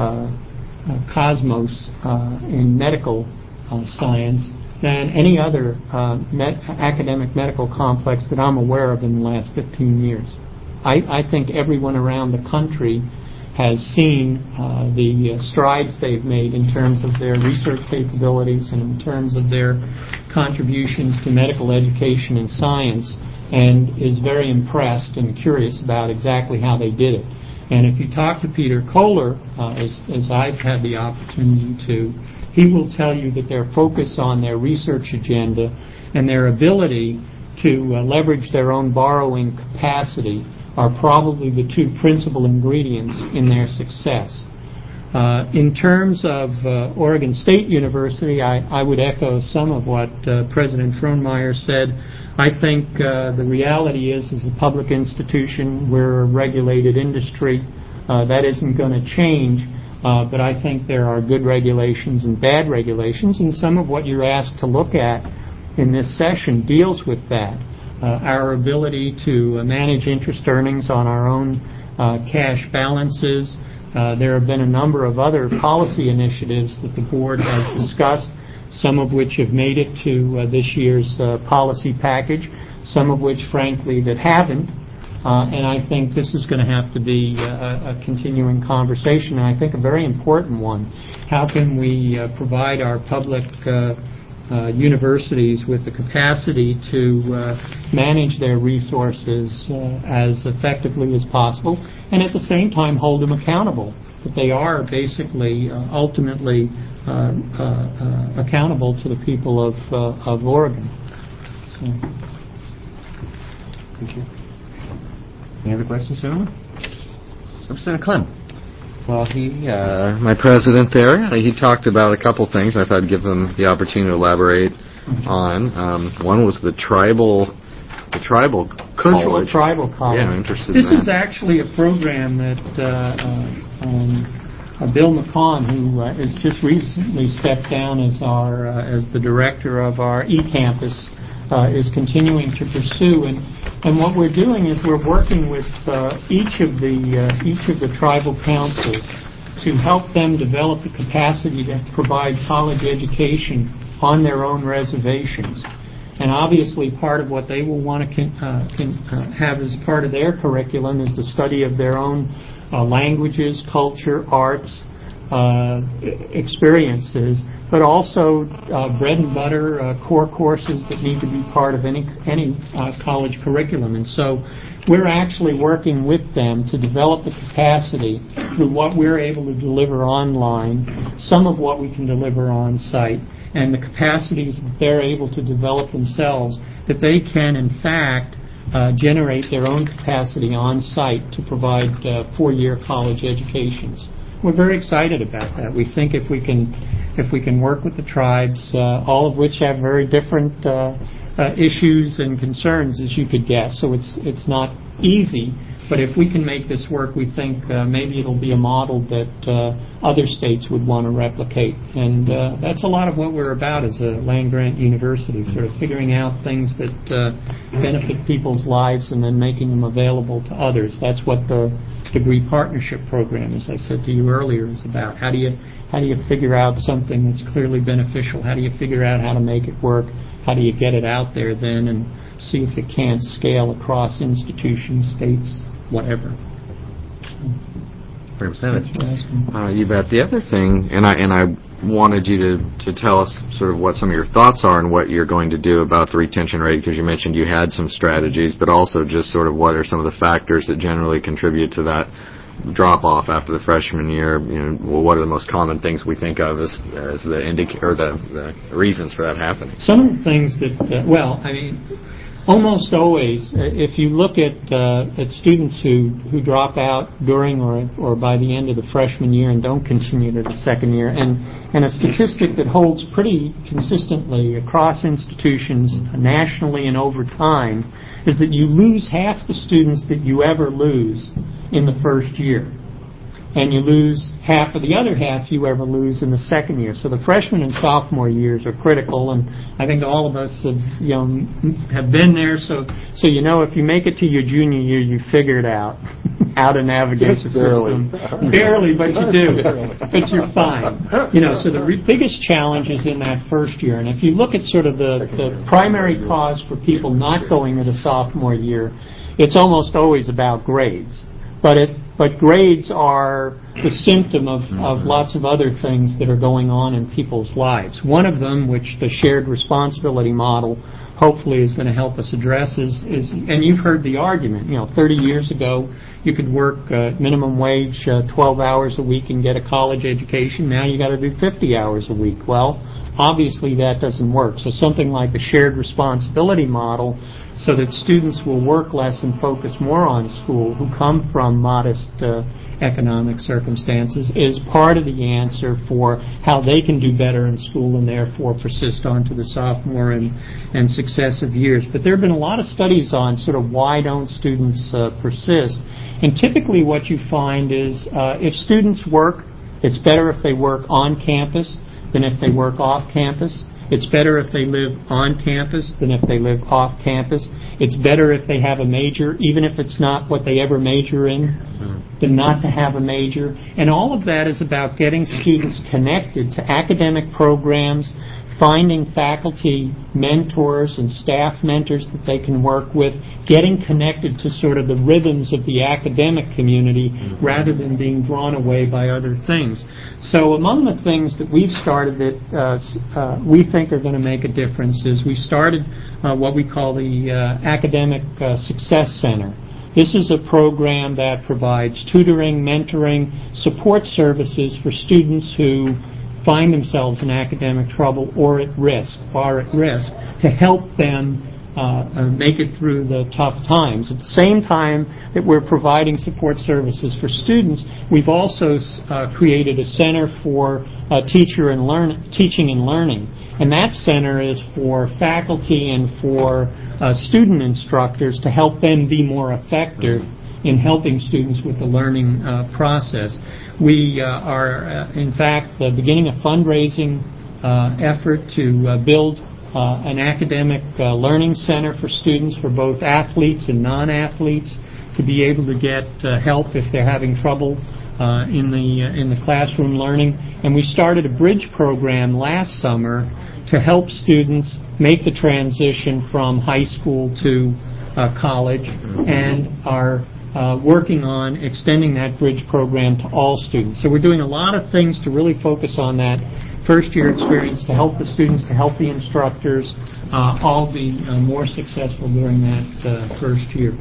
uh, cosmos uh, in medical uh, science than any other uh, med- academic medical complex that I'm aware of in the last fifteen years. I, I think everyone around the country has seen uh, the uh, strides they've made in terms of their research capabilities and in terms of their contributions to medical education and science, and is very impressed and curious about exactly how they did it. And if you talk to Peter Kohler, uh, as, as I've had the opportunity to, he will tell you that their focus on their research agenda and their ability to uh, leverage their own borrowing capacity are probably the two principal ingredients in their success. Uh, in terms of uh, Oregon State University, I, I would echo some of what uh, President Frohnmeyer said. I think uh, the reality is, as a public institution, we're a regulated industry. Uh, that isn't going to change. Uh, but I think there are good regulations and bad regulations, and some of what you're asked to look at in this session deals with that. Uh, our ability to uh, manage interest earnings on our own uh, cash balances. Uh, there have been a number of other policy initiatives that the board has discussed, some of which have made it to uh, this year's uh, policy package, some of which, frankly, that haven't. Uh, and I think this is going to have to be a, a continuing conversation, and I think a very important one. How can we uh, provide our public uh, uh, universities with the capacity to uh, manage their resources uh, as effectively as possible, and at the same time hold them accountable, that they are basically uh, ultimately uh, uh, uh, accountable to the people of, uh, of Oregon. So. Thank you. Any other questions, gentlemen? Representative Clem. Well, he, uh, my president there, he talked about a couple things. I thought I'd give him the opportunity to elaborate on. Um, one was the tribal, the tribal Cultural college. Tribal College. Yeah, I'm interested This in that. is actually a program that uh, uh, um, uh, Bill McCon, who uh, has just recently stepped down as our uh, as the director of our eCampus, uh, is continuing to pursue. And and what we're doing is we're working with uh, each of the uh, each of the tribal councils to help them develop the capacity to provide college education on their own reservations. And obviously, part of what they will want to con, uh, can, uh, have as part of their curriculum is the study of their own uh, languages, culture, arts, uh, experiences, but also uh, bread and butter uh, core courses that need to be part of any any uh, college curriculum. And so we're actually working with them to develop the capacity through what we're able to deliver online, some of what we can deliver on site, and the capacities that they're able to develop themselves, that they can, in fact, uh, generate their own capacity on site to provide uh, four-year college educations. We're very excited about that. We think if we can, if we can work with the tribes, uh, all of which have very different uh, uh, issues and concerns, as you could guess. So it's it's not easy. But if we can make this work, we think uh, maybe it'll be a model that uh, other states would want to replicate. And uh, that's a lot of what we're about as a land-grant university, sort of figuring out things that uh, benefit people's lives and then making them available to others. That's what the degree partnership program, as I said to you earlier, is about. How do you how do you figure out something that's clearly beneficial? How do you figure out how to make it work? How do you get it out there then and see if it can't scale across institutions, states, whatever. Uh, you bet. The other thing, and I and I wanted you to, to tell us sort of what some of your thoughts are and what you're going to do about the retention rate, because you mentioned you had some strategies, but also just sort of what are some of the factors that generally contribute to that drop off after the freshman year. You know, well, what are the most common things we think of as as the indic- or the, the reasons for that happening? Some of the things that, uh, well, I mean, almost always, if you look at uh, at students who, who drop out during or or by the end of the freshman year and don't continue to the second year, and, and a statistic that holds pretty consistently across institutions nationally and over time is that you lose half the students that you ever lose in the first year. And you lose half of the other half you ever lose in the second year. So the freshman and sophomore years are critical, and I think all of us have, you know, have been there. So, so you know, if you make it to your junior year, you figure it out how to navigate the system. Barely, but you do. But you're fine. You know, so the re- biggest challenge is in that first year. And if you look at sort of the, the primary cause for people not going to the sophomore year, it's almost always about grades. But it, but grades are the symptom of, of lots of other things that are going on in people's lives. One of them, which the shared responsibility model hopefully is going to help us address, is, is and you've heard the argument, you know, thirty years ago you could work uh, minimum wage uh, twelve hours a week and get a college education. Now you got to do fifty hours a week. Well, obviously that doesn't work. So something like the shared responsibility model, so that students will work less and focus more on school who come from modest uh, economic circumstances, is part of the answer for how they can do better in school and therefore persist on to the sophomore and, and successive years. But there have been a lot of studies on sort of why don't students uh, persist. And typically what you find is uh, if students work It's better if they work on campus than if they work off campus. It's better if they live on campus than if they live off campus. It's better if they have a major, even if it's not what they ever major in, than not to have a major. And all of that is about getting students connected to academic programs, finding faculty mentors and staff mentors that they can work with, getting connected to sort of the rhythms of the academic community rather than being drawn away by other things. So among the things that we've started that uh, uh, we think are going to make a difference is we started uh, what we call the uh, Academic uh, Success Center. This is a program that provides tutoring, mentoring, support services for students who find themselves in academic trouble or at risk, are at risk, to help them uh, uh, make it through the tough times. At the same time that we're providing support services for students, we've also uh, created a center for uh, teacher and learn teaching and learning. And that center is for faculty and for uh, student instructors to help them be more effective in helping students with the learning uh, process. We uh, are, uh, in fact, uh, beginning a fundraising uh, effort to uh, build uh, an academic uh, learning center for students, for both athletes and non-athletes, to be able to get uh, help if they're having trouble uh, in the uh, in the classroom learning. And we started a bridge program last summer to help students make the transition from high school to uh, college, and are Uh, working on extending that bridge program to all students. So we're doing a lot of things to really focus on that first-year experience to help the students, to help the instructors, uh, all be uh, more successful during that uh, first year.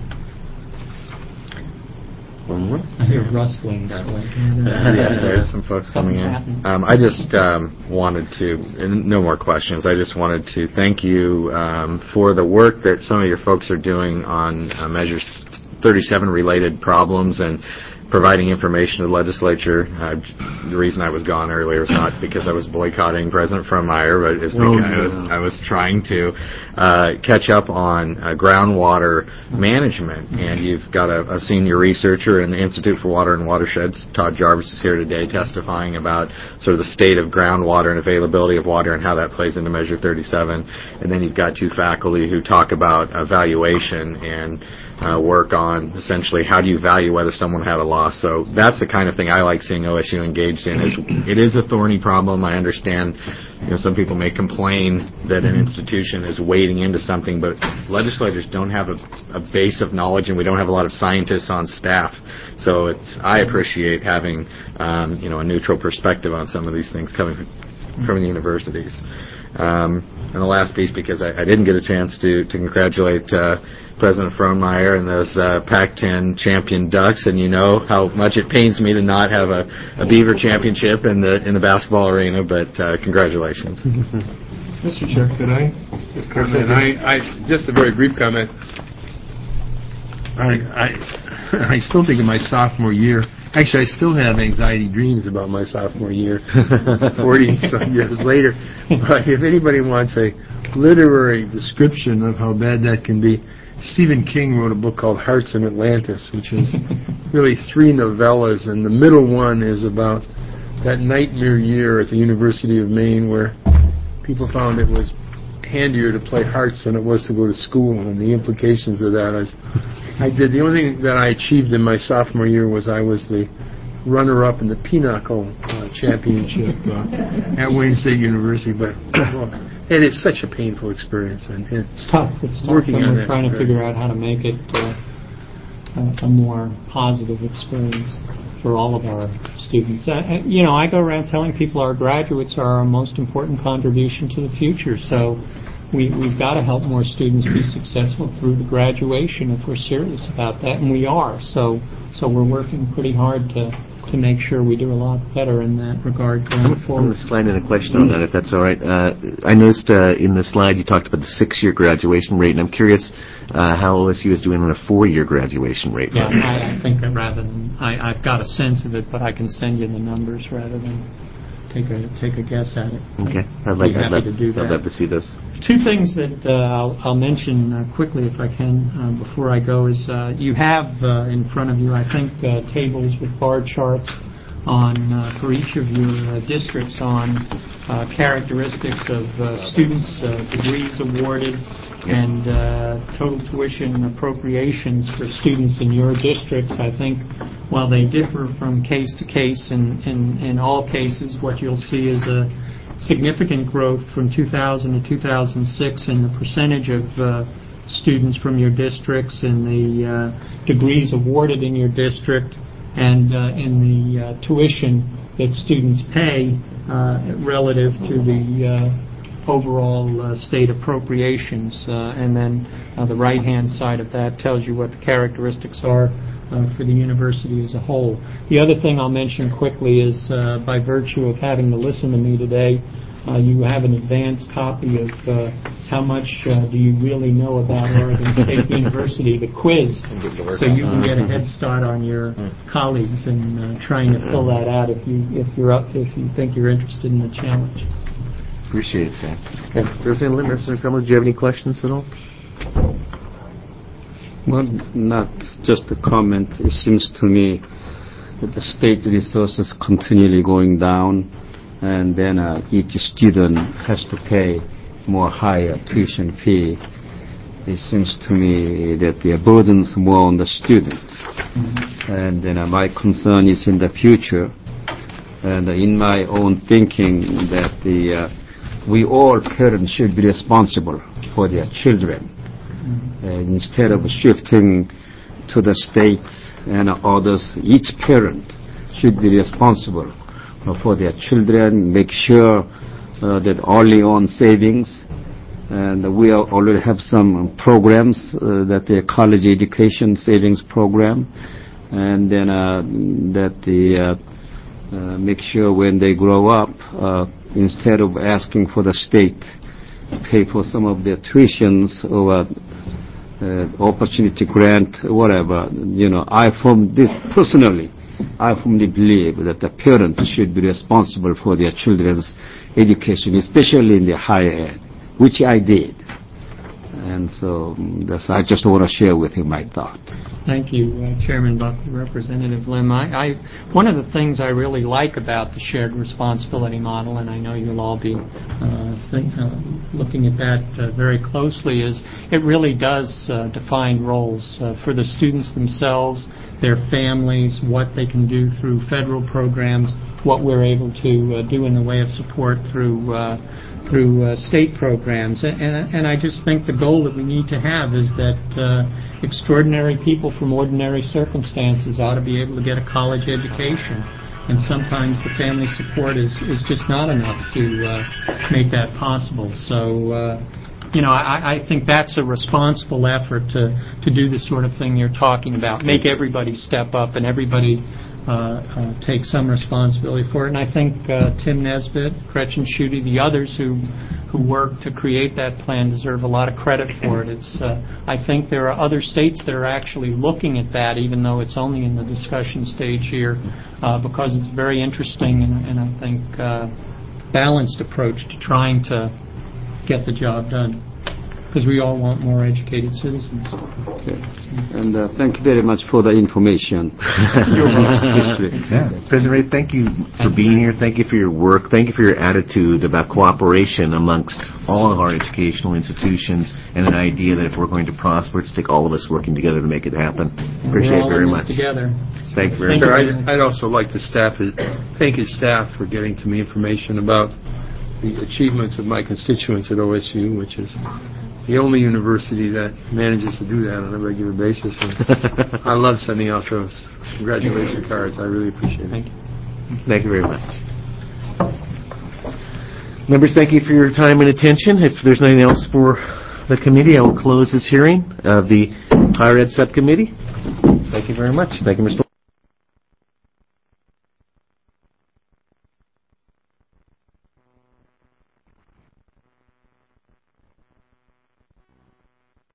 One more? I hear rustling. So I can, uh, Yeah, there's some folks coming in. Um, I just um, wanted to, and no more questions, I just wanted to thank you um, for the work that some of your folks are doing on uh, measures thirty-seven related problems and providing information to the legislature. Uh, the reason I was gone earlier was not because I was boycotting President Frohnmayer, but it's because oh, no. I, was, I was trying to uh, catch up on uh, groundwater management. And you've got a, a senior researcher in the Institute for Water and Watersheds. Todd Jarvis is here today testifying about sort of the state of groundwater and availability of water and how that plays into Measure thirty-seven. And then you've got two faculty who talk about evaluation and Uh, work on essentially how do you value whether someone had a loss. So that's the kind of thing I like seeing O S U engaged in. Is it is a thorny problem. I understand, you know, some people may complain that an institution is wading into something, but legislators don't have a, a base of knowledge, and we don't have a lot of scientists on staff. So it's I appreciate having um, you know a neutral perspective on some of these things coming from the universities. Um, and the last piece, because I, I didn't get a chance to, to congratulate uh, President Frohnmayer and those uh, Pac ten champion Ducks, and you know how much it pains me to not have a, a Beaver championship in the in the basketball arena, but uh, congratulations. Mister Chair, could I just comment? I, I just a very brief comment. I, I I still think of my sophomore year. Actually, I still have anxiety dreams about my sophomore year, forty-some years later. But if anybody wants a literary description of how bad that can be, Stephen King wrote a book called Hearts in Atlantis, which is really three novellas, and the middle one is about that nightmare year at the University of Maine where people found it was handier to play hearts than it was to go to school, and the implications of that. I, I did the only thing that I achieved in my sophomore year was I was the runner-up in the Pinochle uh, championship uh, at Wayne State University. But well, it is such a painful experience, and, and it's tough. It's tough working when on we're trying to figure out how to make it uh, a more positive experience for all of our students. Uh, you know, I go around telling people our graduates are our most important contribution to the future. So we, we've got to help more students be successful through the graduation if we're serious about that, and we are. So so we're working pretty hard to to make sure we do a lot better in that regard going I'm, forward. I'm going to slide in a question on that, if that's all right. Uh, I noticed uh, in the slide you talked about the six-year graduation rate, and I'm curious uh, how O S U is doing on a four-year graduation rate. Yeah, I think that rather than I, I've got a sense of it, but I can send you the numbers rather than take a take a guess at it. Okay, I'd like I'd I'd love, to do that. I'd love to see those. Two things that uh, I'll, I'll mention uh, quickly, if I can, uh, before I go, is uh, you have uh, in front of you, I think, uh, tables with bar charts on, uh, for each of your uh, districts on uh, characteristics of uh, students, uh, degrees awarded, and uh, total tuition appropriations for students in your districts. I think while they differ from case to case, in, in, in all cases, what you'll see is a significant growth from two thousand to two thousand six in the percentage of uh, students from your districts and the uh, degrees awarded in your district, and uh, in the uh, tuition that students pay uh, relative to the uh, overall uh, state appropriations. Uh, and then uh, the right-hand side of that tells you what the characteristics are uh, for the university as a whole. The other thing I'll mention quickly is uh, by virtue of having to listen to me today, Uh, you have an advanced copy of uh, how much uh, do you really know about Oregon State University, the quiz, so you can get a head start on your colleagues in uh, trying to fill that out if you if you're up if you think you're interested in the challenge. Appreciate that. Okay. President Lim, Mister Kremlin, do you have any questions at all? Well, not just a comment. It seems to me that the state resources continually going down, and then uh, each student has to pay more higher tuition fee. It seems to me that the burden's more on the students. Mm-hmm. And then uh, my concern is in the future, and uh, in my own thinking that the uh, we all parents should be responsible for their children. Mm-hmm. Uh, instead of shifting to the state and others, each parent should be responsible for their children, make sure uh, that early on savings, and we already have some programs uh, that the college education savings program, and then uh, that the uh, uh, make sure when they grow up, uh, instead of asking for the state pay for some of their tuitions or uh, opportunity grant, whatever, you know, I from this personally, I firmly believe that the parents should be responsible for their children's education, especially in the higher ed, which I did. And so that's, I just want to share with you my thought. Thank you, uh, Chairman Buckley, Representative Lim. I, I, one of the things I really like about the shared responsibility model, and I know you'll all be uh, think, uh, looking at that uh, very closely, is it really does uh, define roles uh, for the students themselves, their families, what they can do through federal programs, what we're able to uh, do in the way of support through uh, through uh, state programs. And, and, and I just think the goal that we need to have is that uh, extraordinary people from ordinary circumstances ought to be able to get a college education. And sometimes the family support is, is just not enough to uh, make that possible. So, uh, you know, I, I think that's a responsible effort to, to do the sort of thing you're talking about. Make everybody step up and everybody uh, uh, take some responsibility for it. And I think uh, Tim Nesbitt, Gretchen Schutte, the others who who worked to create that plan deserve a lot of credit for it. It's uh, I think there are other states that are actually looking at that, even though it's only in the discussion stage here, uh, because it's very interesting and, and I think uh, balanced approach to trying to get the job done, because we all want more educated citizens. Okay. And uh, thank you very much for the information. Yeah. President Ray, thank you for being here. Thank you for your work. Thank you for your attitude about cooperation amongst all of our educational institutions, and an idea that if we're going to prosper, it's take all of us working together to make it happen. Appreciate it very much. Together. Thank you very Thank much. you. I'd, I'd also like to staff thank his staff for getting to me information about the achievements of my constituents at O S U, which is the only university that manages to do that on a regular basis. And I love sending out those congratulation cards. I really appreciate it. Thank you. Thank you very much. Members, thank you for your time and attention. If there's nothing else for the committee, I will close this hearing of the Higher Ed Subcommittee. Thank you very much. Thank you, Mister